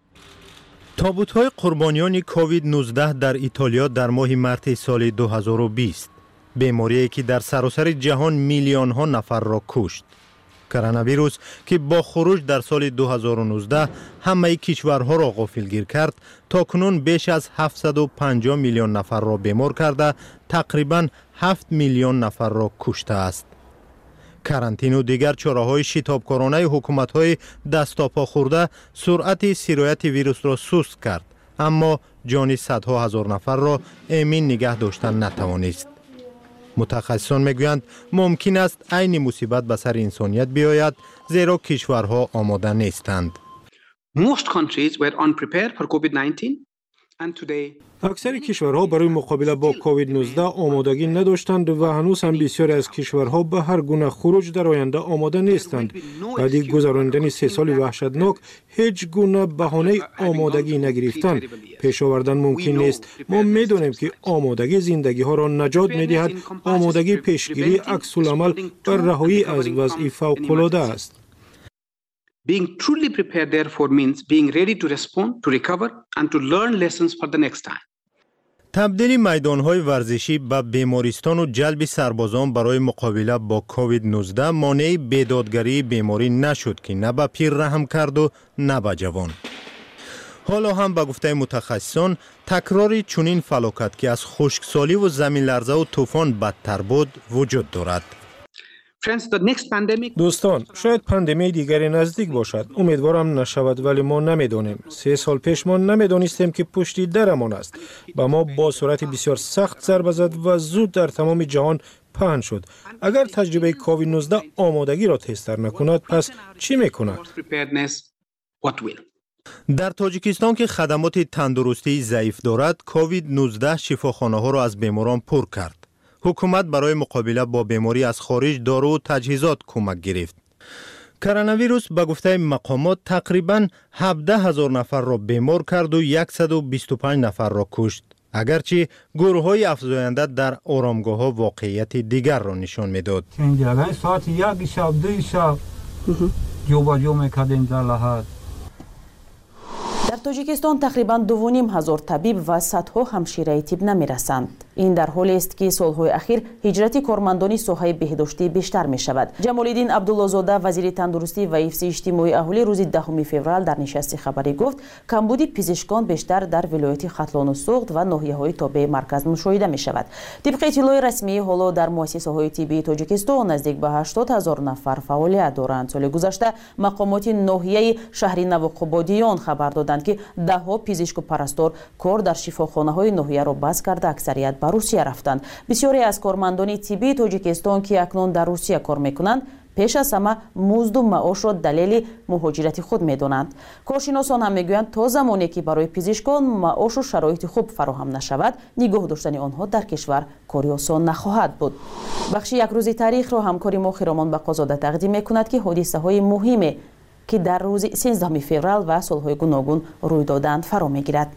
تابوت‌های قربانیان کووید 19 در ایتالیا در ماه مارس سال 2020، بیماری که در سراسر جهان میلیون‌ها نفر را کشت. کرونا ویروس که با خروج در سال 2019 همه کشورها را غافلگیر کرد، تاکنون بیش از 750 میلیون نفر را بیمار کرده، تقریباً 7 میلیون نفر را کشته است. کرانتین و دیگر چاره‌های شتابکارانه حکومت‌های دست تا پا خورده سرعت سرایت ویروس را سست کرد، اما جان صدها هزار نفر را امین نگه داشتن نتوانست. متخصصان میگویند ممکن است عین مصیبت به سر انسانیت بیاید، زیرا کشورها آماده نیستند. Most countries were unprepared for COVID-19 and today اکثر کشورها برای مقابله با کووید 19 آمادگی نداشتند و هنوز هم بسیاری از کشورها به هر گونه خروج در آینده آماده نیستند. بعد گذراندن 3 سال وحشتناک هیچ گونه بهانه آمادگی نگرفتن پیش آوردن ممکن نیست. ما میدانیم که آمادگی زندگی ها را نجات میدهد. آمادگی پیشگیری عکس العمل و رهایی از وضع فوق العاده است. Being truly prepared therefore means being ready to respond, to recover and to learn lessons for the next time. تبدیل میدان‌های ورزشی به بیمارستان و جلب سربازان برای مقابله با کووید 19 مانع بیدادگری بیماری نشد که نه به پیر رحم کرد و نه به جوان. حالا هم به گفته متخصصان تکرار چنین فلاکت که از خشکسالی و زمین لرزه و طوفان بدتر بود وجود دارد. دوستان، شاید پاندمی دیگری نزدیک باشد. امیدوارم نشود، ولی ما نمیدانیم. 3 سال پیش ما نمیدانستیم که پشتی درمان است. با ما با صورت بسیار سخت ضربه زد و زود در تمام جهان پهن شد. اگر تجربه کووید 19 آمادگی را تستر نکند، پس چی میکند؟ در تاجیکستان که خدمات تندرستی ضعیف دارد، کووید 19 شفاخانه ها را از بیماران پر کرد. حکومت برای مقابله با بیماری از خارج دارو و تجهیزات کمک گرفت. کرونا ویروس به گفته مقامات تقریباً 17,000 نفر را بیمار کرد و 125 نفر را کشت. اگرچه گروه‌های افزاینده در آرامگاه‌ها واقعیت دیگر را نشان می‌داد. ساعت 1 شب 2 شب جوباجو می‌کردیم در لحظه. در تاجیکستان تقریباً 2,500 طبیب و صدها همشیره طب نمی‌رسند. این در حالی است که سالهای اخیر هجرت کارمندان ساحه بهداشتی بیشتر می شود. جمال‌الدین عبدالله‌زاده وزیر تندرستی و حفظ اجتماعی اهالی روز 10 فوریه در نشست خبری گفت کمبود پزشکان بیشتر در ولایت ختلان و سوخت و ناحیه‌های تابع مرکز مشاهده می شود. طبق اطلاع رسمی حالا در مؤسسه‌های طبی تاجیکستان نزدیک به 80,000 نفر فعالیت دارند. سال گذشته مقامات ناحیه شهر نوقبادیان خبر دادند که ده‌ها پزشک و پرستار کار در شفاخانه‌های ناحیه را بس کرده اکثریت به روسیه رفتند. بسیاری از کارمندان طبی تاجیکستان که اکنون در روسیه کار میکنند پیش از همه مزد و معاش را دلیل مهاجرت خود میدانند. کارشناسان هم میگویند تا زمانی که برای پزشکان معاش و شرایط خوب فراهم نشود نگاه داشتن آنها در کشور کاری آسان نخواهد بود. بخش یک روز تاریخ را همکاری ما خیرامان بقازاده تقدیم میکند که حادثه های مهمی که در روز 13 فوریه و سالهای گوناگون روی دادند فرا میگیرد.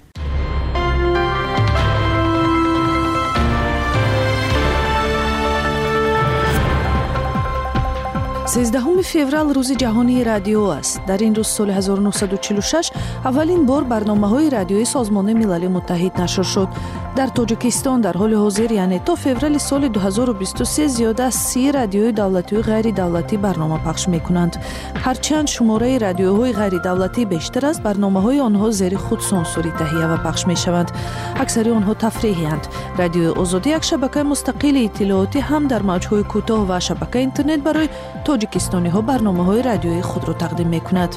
13 فوریه روز جهانی رادیو است. در این روز سال 1946 اولین بار برنامه‌های رادیویی سازمان ملل متحد نشر شد. در تاجیکستان در حال حاضر یعنی تا فوریه سال 2023 زیاده از 30 رادیوی دولتی و غیر دولتی برنامه پخش می‌کنند. هرچند شماره رادیوهای غیر دولتی بیشتر است، برنامه‌های آنها زیر خود سانسوری تهیه و پخش می‌شوند. اکثر آنها تفریحی‌اند. رادیو آزادی یک شبکه مستقل اطلاعاتی هم در موج‌های کوتاه و شبکه اینترنت برای تاجیکستانی ها برنامه‌های رادیویی خود را تقدیم می‌کند.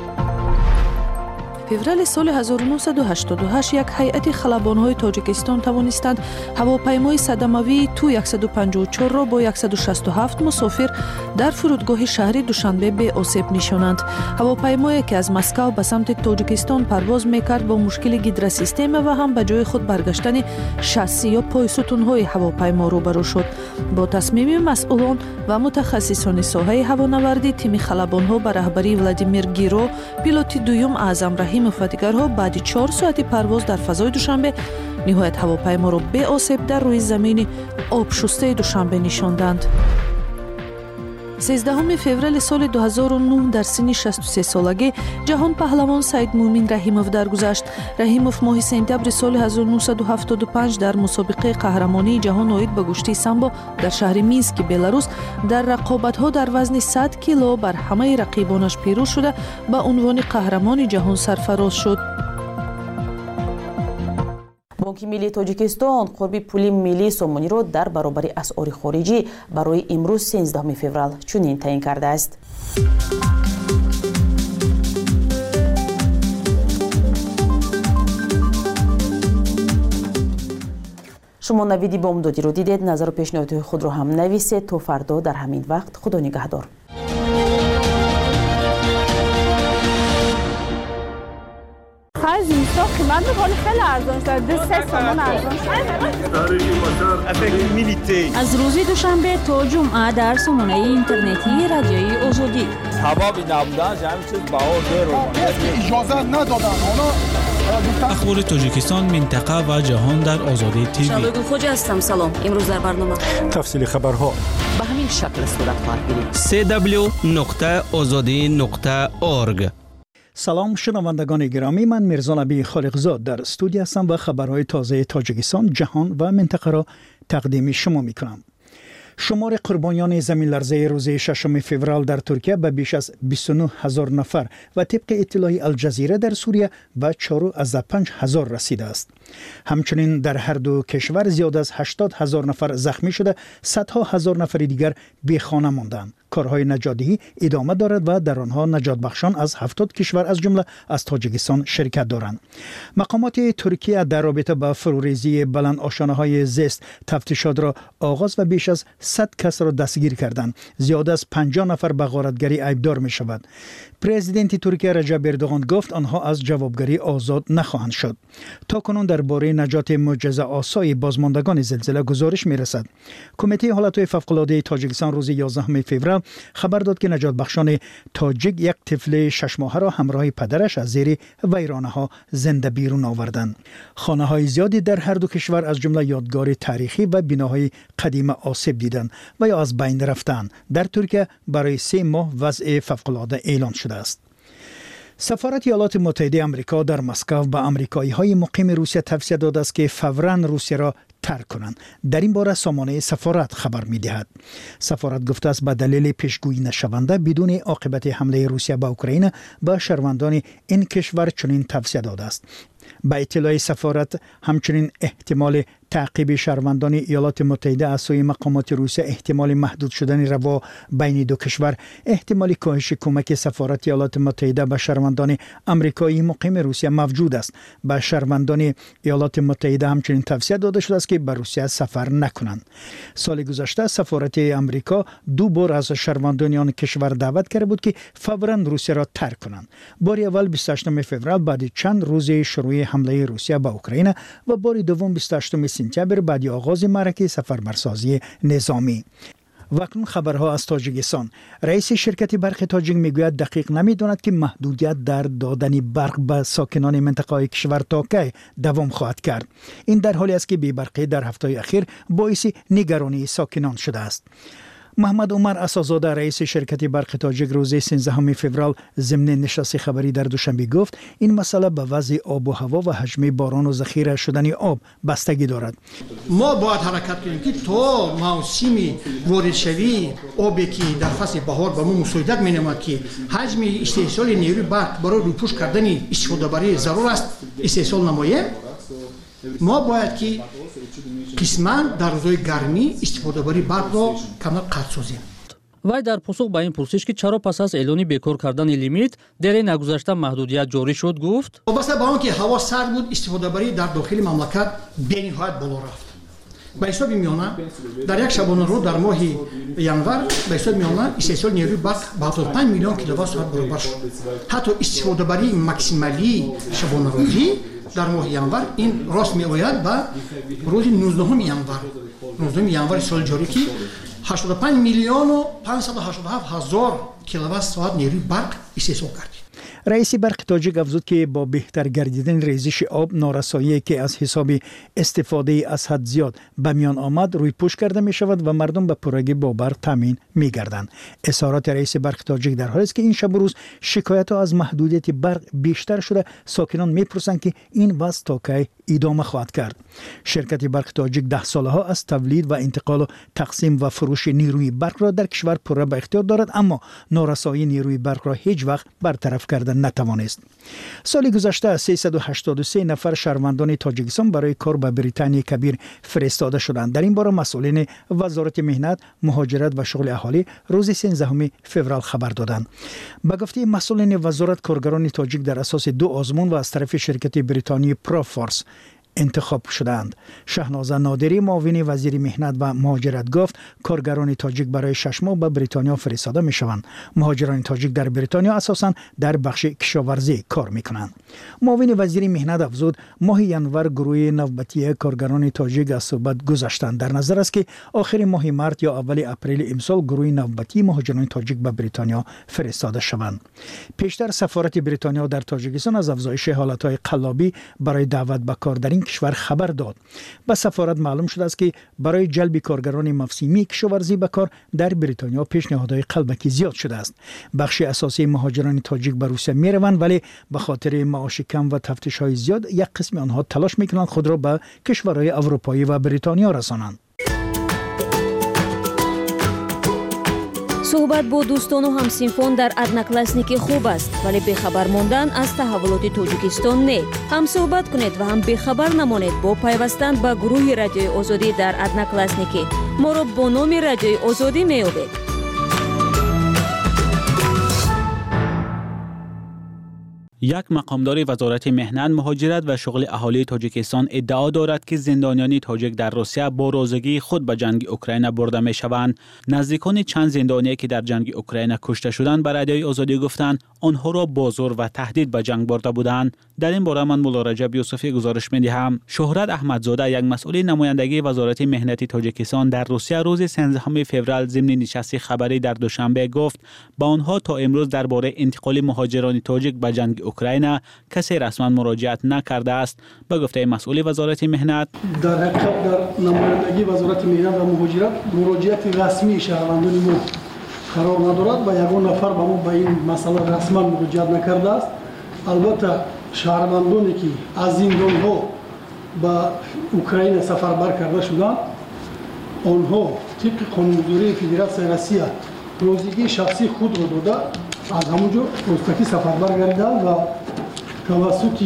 فوریه سال 1988 یک هیئت خلبان‌های تاجیکستان توانستند هواپیمای صدموی تو 154 را با 167 مسافر در فرودگاه شهر دوشنبه به آسیب نشانند. هواپیمایی که از مسکو به سمت تاجیکستان پرواز می‌کرد با مشکل گیدر سیستم و هم به جای خود برگشتن شاسی یا پای ستون‌های هواپیما روبرو شد. با تصمیم مسئولان و متخصصان ساحه هوانوردی تیم خلبان‌ها به رهبری ولادیمیر گیرو، پیلوت دوم اعظم رحیم مفتیگرها بعد 4 ساعت پرواز در فضای دوشنبه نهایت هواپیما را به آسیب در روی زمین آبشسته دوشنبه نشاندند. 13 فوریه سال 2009 در سن 63 سالگی جهان پهلوان سید مومن رحیموف درگذشت. رحیموف ماه سپتامبر سال 1975 در مسابقه قهرمانی جهان اوید به گشتی سامبو در شهر مینسک بلاروس در رقابت‌ها در وزن 100 کیلو بر همه رقیبانش پیروز شده به عنوان قهرمان جهان سرفراز شد. بانک ملی تاجیکستان قربی پول ملی سومانی را در برابر اسعار خارجی برای امروز 13 فوریه چنین تعیین کرده است. شما نویدی بامدادی رو دیدید. نظر و پیشنهادات خود را هم نویسید. تا فردا در همین وقت خدا نگهدار. اینستا قیمت می‌کنه خیلی ارزان شده. 2-3 تومان ارزان شده. از روز دوشنبه تا جمعه در سامانه اینترنتی رادیوی آزادی. حبابی نبودن همین چیز باور داره. اجازه ندادن. اخبار تاجیکستان، منطقه و جهان در آزادی تیوی. شبگل خوجا هستم. سلام. امروز در برنامه تفصیل خبرها به همین شکل صورت خواهد گرفت. www.azadi.org سلام شنوندگان گرامی، من میرزا نبی خالقزاد در استودیو هستم و خبرهای تازه تاجیکستان، جهان و منطقه را تقدیم شما میکنم. شمار قربانیان زمین لرزه روز 6 فوریه در ترکیه به بیش از 29,000 نفر و طبق اطلاع الجزیره در سوریه به 4,500 رسیده است. همچنین در هر دو کشور زیاد از 80,000 نفر زخمی شده، صدها هزار نفر دیگر بی خانه ماندند. کارهای نجاتدهی ادامه دارد و در آنها نجات بخشان از 70 کشور از جمله از تاجیکستان شرکت دارند. مقامات ترکیه در رابطه با فروریزی بلند آشانه‌های زیست تفتیشات را آغاز و بیش از 100 کس را دستگیر کردند. زیاد از 50 نفر به غارتگری ایبدار می شود. پرزیدنت ترکیه رجب اردوغان گفت آنها از جوابگری آزاد نخواهند شد. تاکنون درباره نجات معجزه آسای بازماندگان زلزله گزارش می رسد. کمیته حالتهای فوق‌العاده تاجیکستان روز 11 فوریه خبر داد که نجات بخشان تاجیک یک طفل 6 ماهه را همراه پدرش از زیر ویرانه‌ها زنده بیرون آوردند. خانه‌های زیادی در هر دو کشور از جمله یادگار تاریخی و بناهای قدیم آسیب دیدند و یا از بین رفتند. در ترکیه برای 3 ماه وضع فوق‌العاده اعلان شده است. سفارت ایالات متحده آمریکا در مسکو به آمریکایی‌های مقیم روسیه توصیه داده است که فوراً روسیه را ترک کنند. در این باره سامانه سفارت خبر می‌دهد. سفارت گفته است به دلیل پیشگویی نشونده بدون عاقبت حمله روسیه به اوکراین به شهروندان این کشور چنین توصیه داده است. با اطلاع سفارت همچنین احتمال تعقیب شهروندان ایالات متحده از سوی مقامات روسیه، احتمال محدود شدن روا بین دو کشور، احتمال کاهش کمک سفارت ایالات متحده به شهروندان آمریکایی مقیم روسیه موجود است. به شهروندان ایالات متحده همچنین توصیه داده شده است که به روسیه سفر نکنند. سال گذشته سفارت آمریکا 2 بار از شهروندان آن کشور دعوت کرده بود که فوراً روسیه را ترک کنند. بار اول 28 فوریه بعد چند روز شروع حمله روسیه به اوکراین و بار دوم 28 سپتامبر بعد آغاز معرکه سفربرسازی نظامی. و اکنون خبرها از تاجیکستان. رئیس شرکت برق تاجیک میگوید دقیق نمیداند که محدودیت در دادن برق به ساکنان منطقه کشور تا کی دوام خواهد کرد. این در حالی است که بی‌برقی در هفته اخیر باعث نگرانی ساکنان شده است. محمد عمر اساس‌زاده رئیس شرکت برق تاجیک روز 13 فوریه ضمن نشست خبری در دوشنبه گفت این مسئله به وضع آب و هوا و حجم باران و ذخیره شدن آب بستگی دارد. ما باید حرکت کنیم که تا موسم واردشوی آبی که در فصل بهار به ما مساعدت می‌نماید که حجم استحصال نیروی برق برای روپوش کردن استفاده بری ضرور است استحصال نمایم. ما باید که قسماً در روزهای گرمی استفاده بری برق را کمتر قطع سازیم. وای در پاسخ به این پرسش که چرا پس از اعلان بیکار کردن لیمیت در نگذشته محدودیت جاری شد گفت وابسته به آنکه هوا سرد بود استفاده بری در داخل مملکت بی‌نهایت بالا رفت. به حساب میانه در یک شبانه روز در ماه ینور به حساب میانه استحصال نیروی برق به 75 میلیون کیلووات ساعت برابر شد. حتی استفاده بری ماکسیمالی شبانه روزی در ماه ینور این راست می آید به روز 19 ینور سال جاری که 85 میلیون و 587 هزار کیلووات ساعت نیروی برق استحصال کردیم. رئیس برق تاجیک افزود که با بهتر گردیدن ریزش آب نارسایی که از حساب استفاده از حد زیاد به میان آمد روی پوش کرده می شود و مردم به پرگی با برق تامین می گردند. اظهارات رئیس برق تاجیک در حالی است که این شب و روز شکایت ها از محدودیت برق بیشتر شده. ساکنان می پرسند که این وضع تا کی ادامه خواهد کرد. شرکت برق تاجیک 10 ساله ها از تولید و انتقال و تقسیم و فروش نیروی برق را در کشور پر به اختیار دارد، اما نارسایی نیروی برق را هیچ وقت برطرف کرده نتوانست. سال گذشته 383 نفر شهروندان تاجیکستان برای کار به بریتانیا کبیر فرستاده شدند. در این باره مسئولین وزارت مهنت، مهاجرت و شغل اهالی روز 13 فوریه خبر دادند. به گفته مسئولین وزارت، کارگران تاجیک در اساس 2 آزمون و از طرف شرکت بریتانیایی پروفورس انتخاب شدند. شهناز نادری معاون وزیر مهنت و مهاجرت گفت کارگران تاجیک برای 6 ماه به بریتانیا فرستاده می شوند. مهاجران تاجیک در بریتانیا اساساً در بخش کشاورزی کار می کنند. معاون وزیر مهنت افزود ماه ینور گروه نوبتی کارگران تاجیک از صحبت گذشتند. در نظر است که آخر ماه مارس یا اول اپریل امسال گروه نوبتی مهاجران تاجیک به بریتانیا فرستاده شوند. پیشتر سفارت بریتانیا در تاجیکستان از افزایش حالتهای قلابی برای دعوت به کار در این این کشور خبر داد. به سفارت معلوم شده است که برای جلب کارگران موسمی کشاورزی به کار در بریتانیا پیشنهادهای قلبکی زیاد شده است. بخش اساسی مهاجران تاجیک به روسیه می روند، ولی به خاطر معاش کم و تفتیش های زیاد یک قسم آنها تلاش می کنند خود را به کشورهای اروپایی و بریتانیا رسانند. صحبت با دوستان و همسینفون در ادناکلاسنیکی خوب است، ولی بخبر ماندن از تحولات تاجیکستان نه. هم صحبت کنید و هم بخبر نمانید با پیوستن به گروه رادیوی آزادی در ادناکلاسنیکی. ما را با نام رادیوی آزادی می‌یابید. یک مقامدار وزارت مهنت، مهاجرت و شغل اهالی تاجیکستان ادعا دارد که زندانیان تاجیک در روسیه با رازگی خود به جنگ اوکراین برده می شوند. نزدیکان چند زندانی که در جنگ اوکراین کشته شدند به رادیوی آزادی گفتند آنها را با زور و تهدید به جنگ برده بودند. در این باره من مولا رجب یوسفی گزارش می دهم. شهرت احمدزاده، یک مسئول نمایندگی وزارت مهنت تاجیکستان در روسیه، روز 13 فوریه ضمن نشست خبری در دوشنبه گفت با آنها تا امروز درباره انتقال مهاجران تاجیک به جنگ اوکراین کسی رسما مراجعت نکرده است. به گفته مسئول وزارت مهنت، در حقیقت در نمایندگی وزارت مهنت و مهاجرت مراجعت رسمی شهروندان ما قرار ندارد و یگان نفر به ما به این مسئله رسما مراجعت نکرده است. البته شهروندانی که از زندان‌ها به اوکراین سفربر کرده شدند آنها طبق قانونگذاری فدراسیون روسیه روزگی شخصی خود را داده از همونجا روستکی سفربر گردیدند و توسط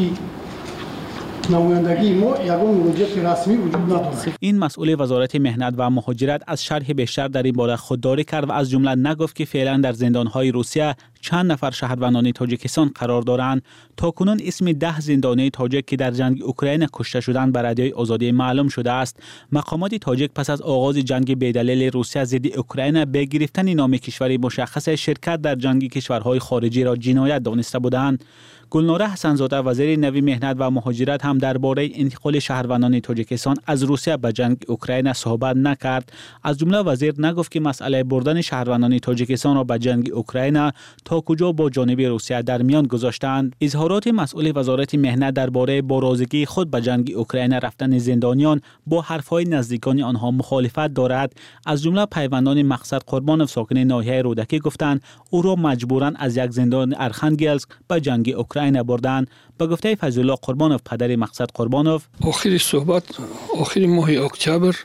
نمایندگی ما یگان مراجعت رسمی وجود ندارد. این مسئول وزارت مهنت و مهاجرت از شرح بیشتر در این باره خودداری کرد و از جمله نگفت که فعلا در زندان‌های روسیه چند نفر شهروندان تاجیکستان قرار دارند. تاکنون اسم 10 زندانی تاجیک که در جنگ اوکراین کشته شدند به رادیوی آزادی معلوم شده است. مقامات تاجیک پس از آغاز جنگ بی‌دلیل روسیه ضد اوکراین به گرفتن نام کشوری مشخص شرکت در جنگ کشورهای خارجی را جنایت دانسته بودند. گلناره حسن‌زاده، وزیر نوی مهنت و مهاجرت، هم درباره انتقال شهروندان تاجیکستان از روسیه به جنگ اوکراین صحبت نکرد. از جمله وزیر نگفت که مسئله بردن شهروندان تاجیکستان را به جنگ اوکراین تا کجا با جانب روسیه در میان گذاشتند. اظهارات مسئول وزارت مهنت درباره با رازگی خود به جنگ اوکراین رفتن زندانیان با حرفهای نزدیکان آنها مخالفت دارد. از جمله پیوندان مقصد قربانوف ساکن ناحیه رودکی گفتند او را مجبوراً از یک زندان ارخنگلسک به جنگ اوکراین بردن. به گفته فضلالله قربانوف، پدر مقصد قربانوف، آخری صحبت آخری ماه اکتبر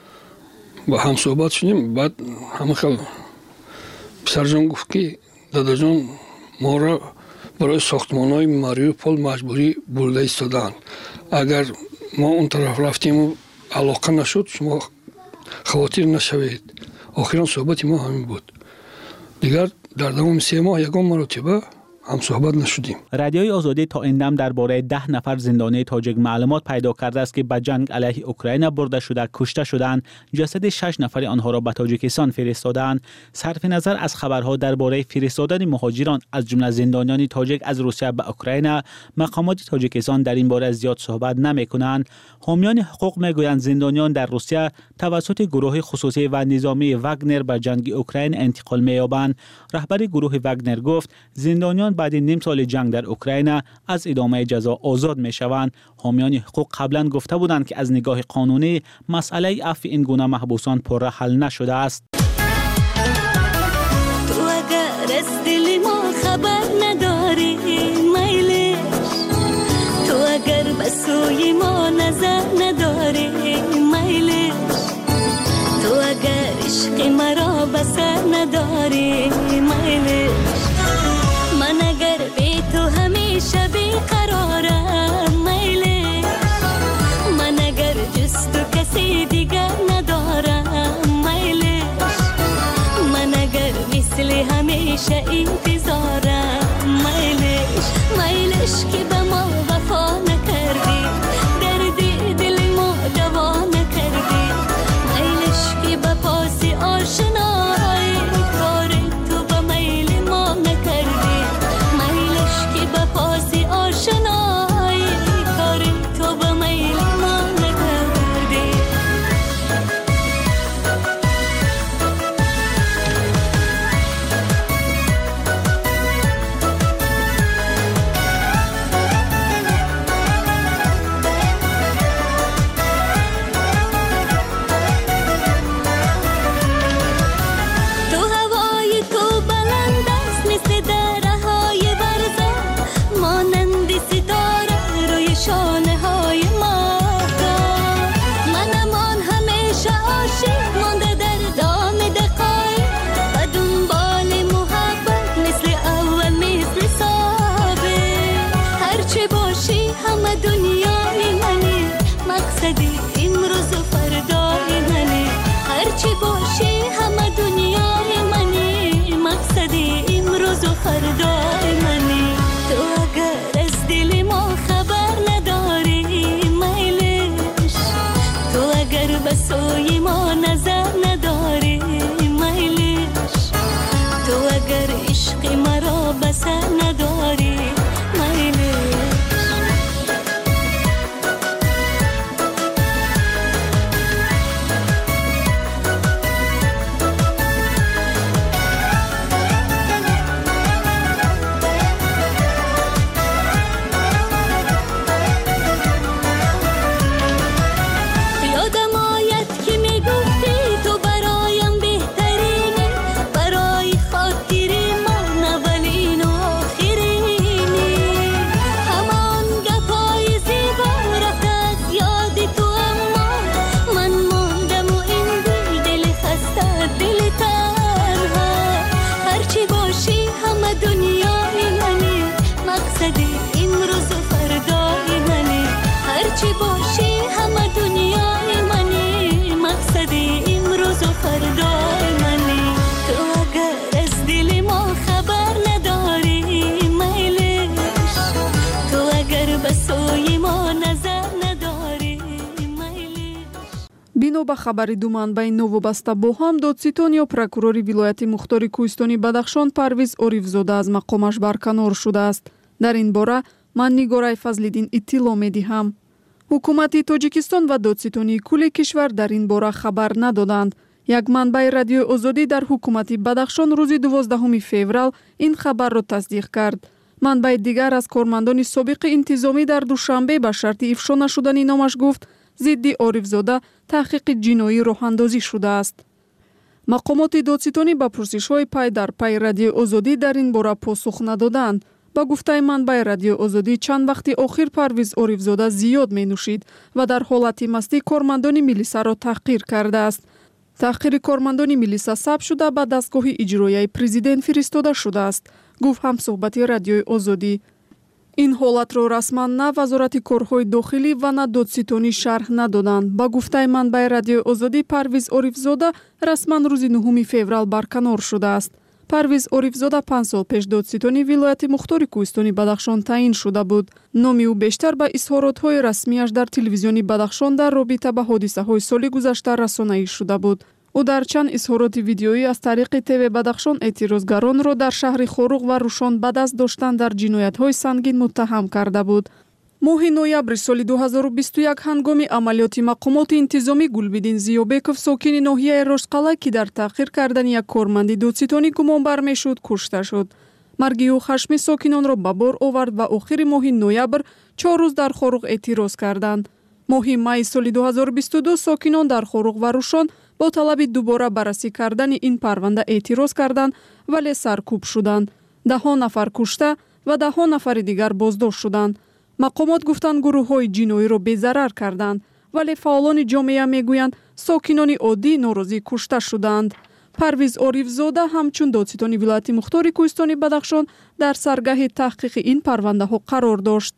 با هم صحبت شدیم. بعد همه خیلی پسرجان گفت که داداجان ما را برای ساختمان‌های ماریوپول مجبوری برده ایستادند. اگر ما اون طرف رفتیم و علاقه نشد شما خاطر نشوید. آخران صحبت ما همین بود. دیگر در دوام 3 ماه یکم مرتبه هم صحبت نشدیم. رادیوی آزادی تا این دم درباره 10 نفر زندانی تاجیک معلومات پیدا کرده است که به جنگ علیه اوکراین برده شده کشته شدند. جسد 6 نفر آنها را به تاجیکستان فرستادند. صرف نظر از خبرها درباره فرستادن مهاجران از جمله زندانیان تاجیک از روسیه به اوکراین، مقامات تاجیکستان در این باره زیاد صحبت نمی‌کنند. حامیان حقوق میگویند زندانیان در روسیه توسط گروه خصوصی و نظامی واگنر به جنگ اوکراین انتقال می‌یابند. رهبر گروه واگنر گفت زندانیان بعد نیم سال جنگ در اوکراین از ادامه جزا آزاد می شوند. حامیان حقوق قبلا گفته بودند که از نگاه قانونی مسئله عفو این گونه محبوسان پرراه حل نشده است. تو اگر از دل ما خبر نداری میلش، تو اگر به سوی ما نظر نداری میلش، تو اگر عشق مرا بسر نداری میلش، من اگر بی تو همیشه بیقرارم میلش، من اگر جز تو کسی دیگر ندارم میلش، من اگر مثل همیشه انتظارم میلش، میلش که به ما وفا نکردی، دردی دل ما دوا نکردی، میلش که به پاس آشنایی کار تو به میل ما هرچی باشی همه دنیای منی مقصد امروز و فردای منی تو اگر از دل ما خبر نداری میلش تو اگر به سوی ما نظر نداری бино ба хабари ду манбаи новобаста бо ҳам додситон ё прокурори вилояти мухтори кӯҳистони бадахшон Парвиз Орифзода аз мақомаш барканор шудааст. Дар ин бора ман Нигораи Фазлиддин иттилоъ медиҳам. ҳукумати Тоҷикистон ва додситони кулли кишвар дар ин бора хабар надоданд. як манбаи радиои озодӣ дар ҳукумати Бадахшон рӯзи 12 феврал ин хабарро тасдиқ кард. манбаи дигар аз кормандони собиқи интизомӣ дар душанбе ба шарти ифшо нашудани номаш гуфт зидди Орифзода таҳқиқи ҷиноӣ роҳандозӣ шудааст. мақомоти додситонӣ ба пурсишҳои пай дар пай радиои озодӣ дар ин бора посух надоданд. ба гуфтаи манбаи радиои озодӣ чанд вақти охир Парвиз Орифзода зиёд менӯшид ва дар ҳолати мастӣ кормандони милисаро таҳқир кардааст. таҳқири кормандони милиса сабт шуда ба дастгоҳи иҷроияи президент фиристода шудааст, гуфт ҳамсуҳбати радиои озодӣ. ин ҳолатро расман на вазорати корҳои дохилӣ ва на додситонӣ шарҳ надоданд. ба гуфтаи манбаи радиои озодӣ Парвиз Орифзода расман рӯзи 9 феврал барканор шудааст. Парвиз Орифзода 5 сол пеш додситони вилояти мухтори кӯҳистони Бадахшон таъин шуда буд. номи ӯ бештар ба изҳоротҳои расмияш дар телевизиони Бадахшон дар робита ба ҳодисаҳои соли гузашта расонаӣ шуда буд. ӯ дар чанд изҳороти видеоӣ аз тариқи ТВ Бадахшон эътирозгаронро дар шаҳри Хоруғ ва Рӯшон ба даст доштан дар ҷиноятҳои сангин муттаҳам карда буд. моҳи ноябри соли 2021 ҳангоми амалиёти мақомоти интизомӣ Гулбидин Зиёбеков сокини ноҳияи Ростқалъа ки дар таъхир кардани як корманди додситонӣ гумонбар мешуд кушта шуд. марги ӯ хашми сокинонро ба бор овард ва охири моҳи ноябр 4 рӯз дар Хоруғ эътироз карданд. моҳи майи соли 2022 сокинон дар Хоруғ ва Рӯшон бо талаби дубора баррасӣ кардани ин парванда эътироз карданд вале саркӯб шуданд. 10 нафар кушта ва 10 нафари дигар боздошт шуданд. мақомот гуфтанд гурӯҳҳои ҷиноиро безарар карданд, вале фаъолони ҷомеа мегӯянд сокинони оддӣ норозӣ кушта шуданд. Парвиз Орифзода ҳамчун додситони вилояти мухтори кӯҳистони Бадахшон дар саргаҳи таҳқиқи ин парвандаҳо қарор дошт.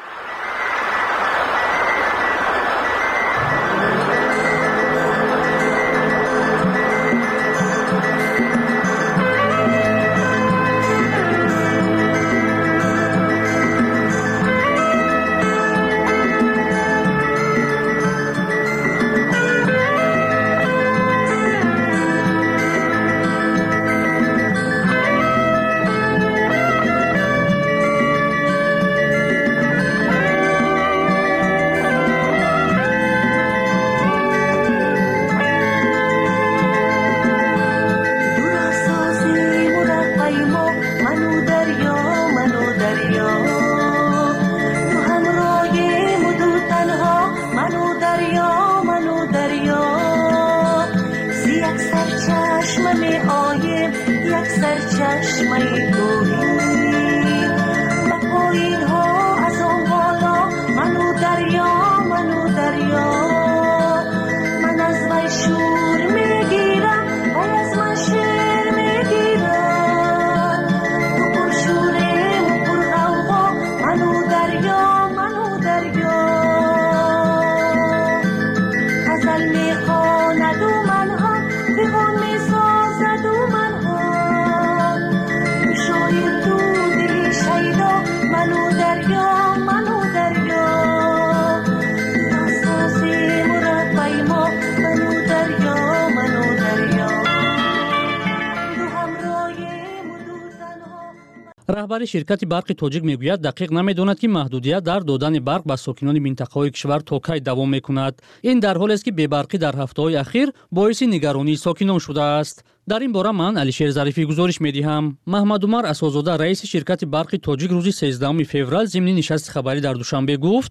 раҳбари ширкати барқи тоҷик мегӯяд дақиқ намедонад ки маҳдудият дар додани барқ ба сокинони минтақаҳои кишвар то кай давом мекунад. ин дар ҳолест ки бебарқӣ дар ҳафтаҳои ахир боиси нигаронии сокинон шудааст. дар ин бора ман Алишер Зарифӣ гузориш медиҳам. Маҳмадумар Асозода раиси ширкати барқи тоҷик рӯзи 13 феврал зимни нишасти хабарӣ дар Душанбе гуфт: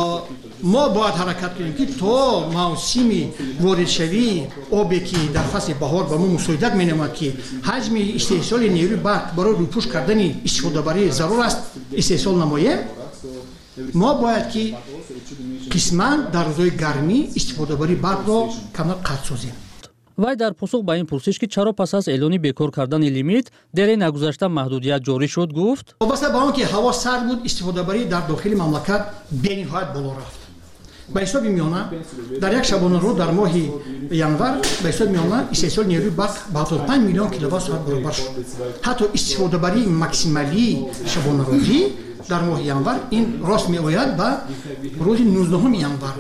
мо бояд ҳаракат кунем ки то мавсими воридшавии обе ки дар фасли баҳор ба мо мусоидат менамад ки ҳаҷми истеҳсоли нерӯи барқ барои рӯпӯш кардани истифодабарӣ зарур аст истеҳсол намоем. мо бояд ки қисман дар рӯзҳои гармӣ истифодабарии барқро камтар қатъ созем. вай дар посух ба ин пурсиш ки чаро пас аз эълони бекор кардани лимит дере нагузашта маҳдудият ҷорӣ шуд гуфт: вобаста ба он ки ҳаво сард буд истифодабарӣ дар дохили мамлакат бениҳоят боло рафт. ба ҳисоби миёна дар як шабонарӯз дар моҳи январ ба ҳисоби миёна истеҳсоли нерӯи барқ ба 75 миллион киловатт-соат баробар шуд. ҳатто истифодабарии максималии шабонарӯзӣ дар моҳи январ ин рост меояд ба рӯзи 19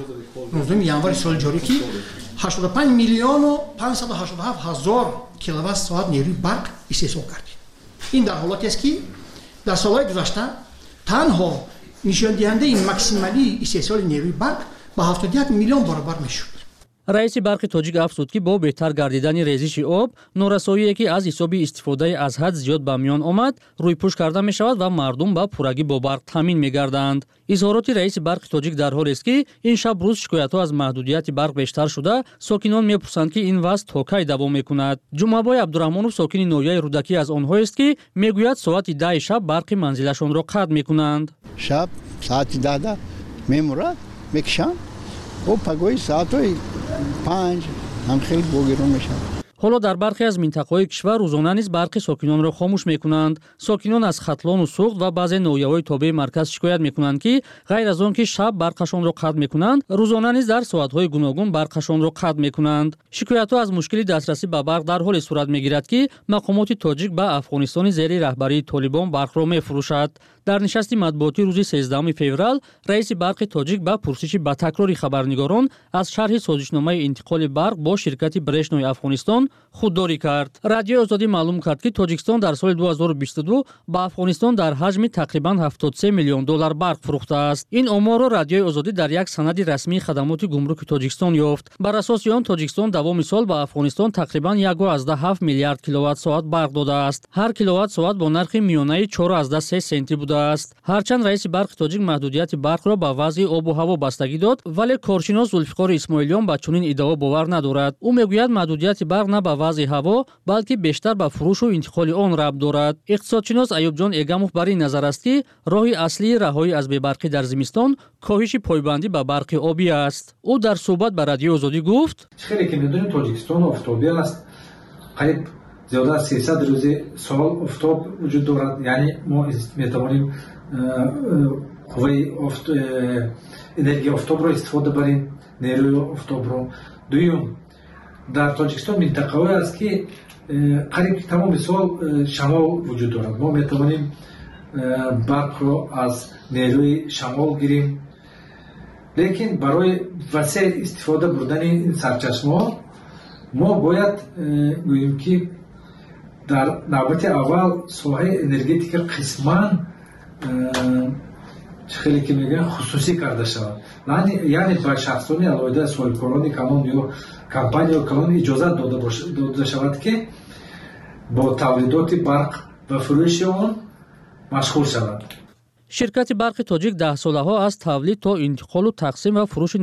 январи соли ҷорӣ ки 85 миллиону 587 ҳазор киловатт-соат нерӯи барқ истеҳсол кардем. ин дар ҳолате аст ки дар солҳои гузашта танҳо нишондиҳандаи максималии истеҳсоли нерӯи барқ ба 71 миллион баробар мешуд. раиси барқи тоҷик афзуд ки бо беҳтар гардидани резиши об, норасоие ки аз ҳисоби истифодаи аз ҳад зиёд ба миён омад, рӯйпӯш карда мешавад ва мардум ба пуррагӣ бо барқ таъмин мегарданд. изҳороти раиси барқи тоҷик дар ҳолест ки ин шаб рӯз шикоятҳо аз маҳдудияти барқ бештар шуда, сокинон мепурсанд ки ин вазъ то кай давом мекунад. ҷумъабой Абдураҳмонов сокини ноҳияи Рудакӣ аз онҳоест ки мегӯяд соати 10 шаб барқи манзилашонро қатъ мекунанд. шаб соати 10 мемурад мекишанд ва пагои соатҳои 5 ҳам хеле богирон мешавад. ҳоло дар бархе аз минтақаҳои кишвар рӯзона низ барқи сокинонро хомӯш мекунанд. Сокинон аз хатлону суғд ва баъзе ноҳияҳои тобеи марказ шикоят мекунанд ки ғайр аз он ки шаб барқашонро қатъ мекунанд, рӯзона низ дар соатҳои гуногун барқашонро қатъ мекунанд. Шикоятҳо аз мушкили дастрасӣ ба барқ дар ҳоле сурат мегирад ки мақомоти тоҷик ба Афғонистони зери раҳбарии Толибон барқро мефурӯшад. дар нишасти матбуотӣ рӯзи 13 феврал раиси барқи тоҷик ба пурсиши ба такрори хабарнигорон аз шарҳи созишномаи интиқоли барқ бо ширкати Брешнои Афғонистон худдорӣ кард. Радиои Озодӣ маълум кард ки Тоҷикистон дар соли 2022 ба Афғонистон дар ҳаҷми тақрибан $73 миллион барқ фурӯхтааст. ин оморро Радиои Озодӣ дар як санади расмии хадамоти гумруки Тоҷикистон ёфт. бар асоси он Тоҷикистон давоми сол ба Афғонистон тақрибан 1.7 миллиард киловатт-соат барқ додааст. ҳар киловатт-соат бо нархи миёнаи 4.3 сенти буда аст. ҳарчанд раиси барқи тоҷик маҳдудияти барқро ба вазъи обу ҳаво бастагӣ дод, вале коршинос Зулфиқори Исмоилиён ба чунин иддао бовар надорад. ӯ мегӯяд маҳдудияти барқ на ба вазъи ҳаво, балки бештар ба фурӯшу интиқоли он рабт дорад. иқтисодшинос Аюбҷон Эгамов бар ин назар аст ки роҳи аслии раҳоӣ аз бебарқӣ дар зимистон коҳиши пойбандӣ ба барқи обӣ аст. ӯ дар суҳбат ба Радиои Озодӣ гуфт: хеле ки медонем Тоҷикистон офтобӣ аст. қариб зиёда аз 300 рӯзи сол офтоб вуҷуд дорад. яъне мо метавонем қувваи энергияи офтобро истифода барем, нерӯи офтобро. дуюм, дар Тоҷикистон минтақаҳое аст ки қариб тамоми сол шамол вуҷуд дорад. мо метавонем барқро аз нерӯи шамол гирем. лекин барои васеъ истифода бурдани ин сарчашмаҳо мо бояд гӯем ки дар навбати аввал соҳаи энергетика қисман хеле ки мегӯям хусусӣ карда шавад. яъне ба шахсони алоҳида соҳибкорони калон ё компанияи калон иҷозат дода шавад ки бо тавлидоти барқ ва фурӯши он машғул шавад. ширкати барқи тоҷик 10 солаҳо аз тавлид то интиқолу тақсим ва фурӯши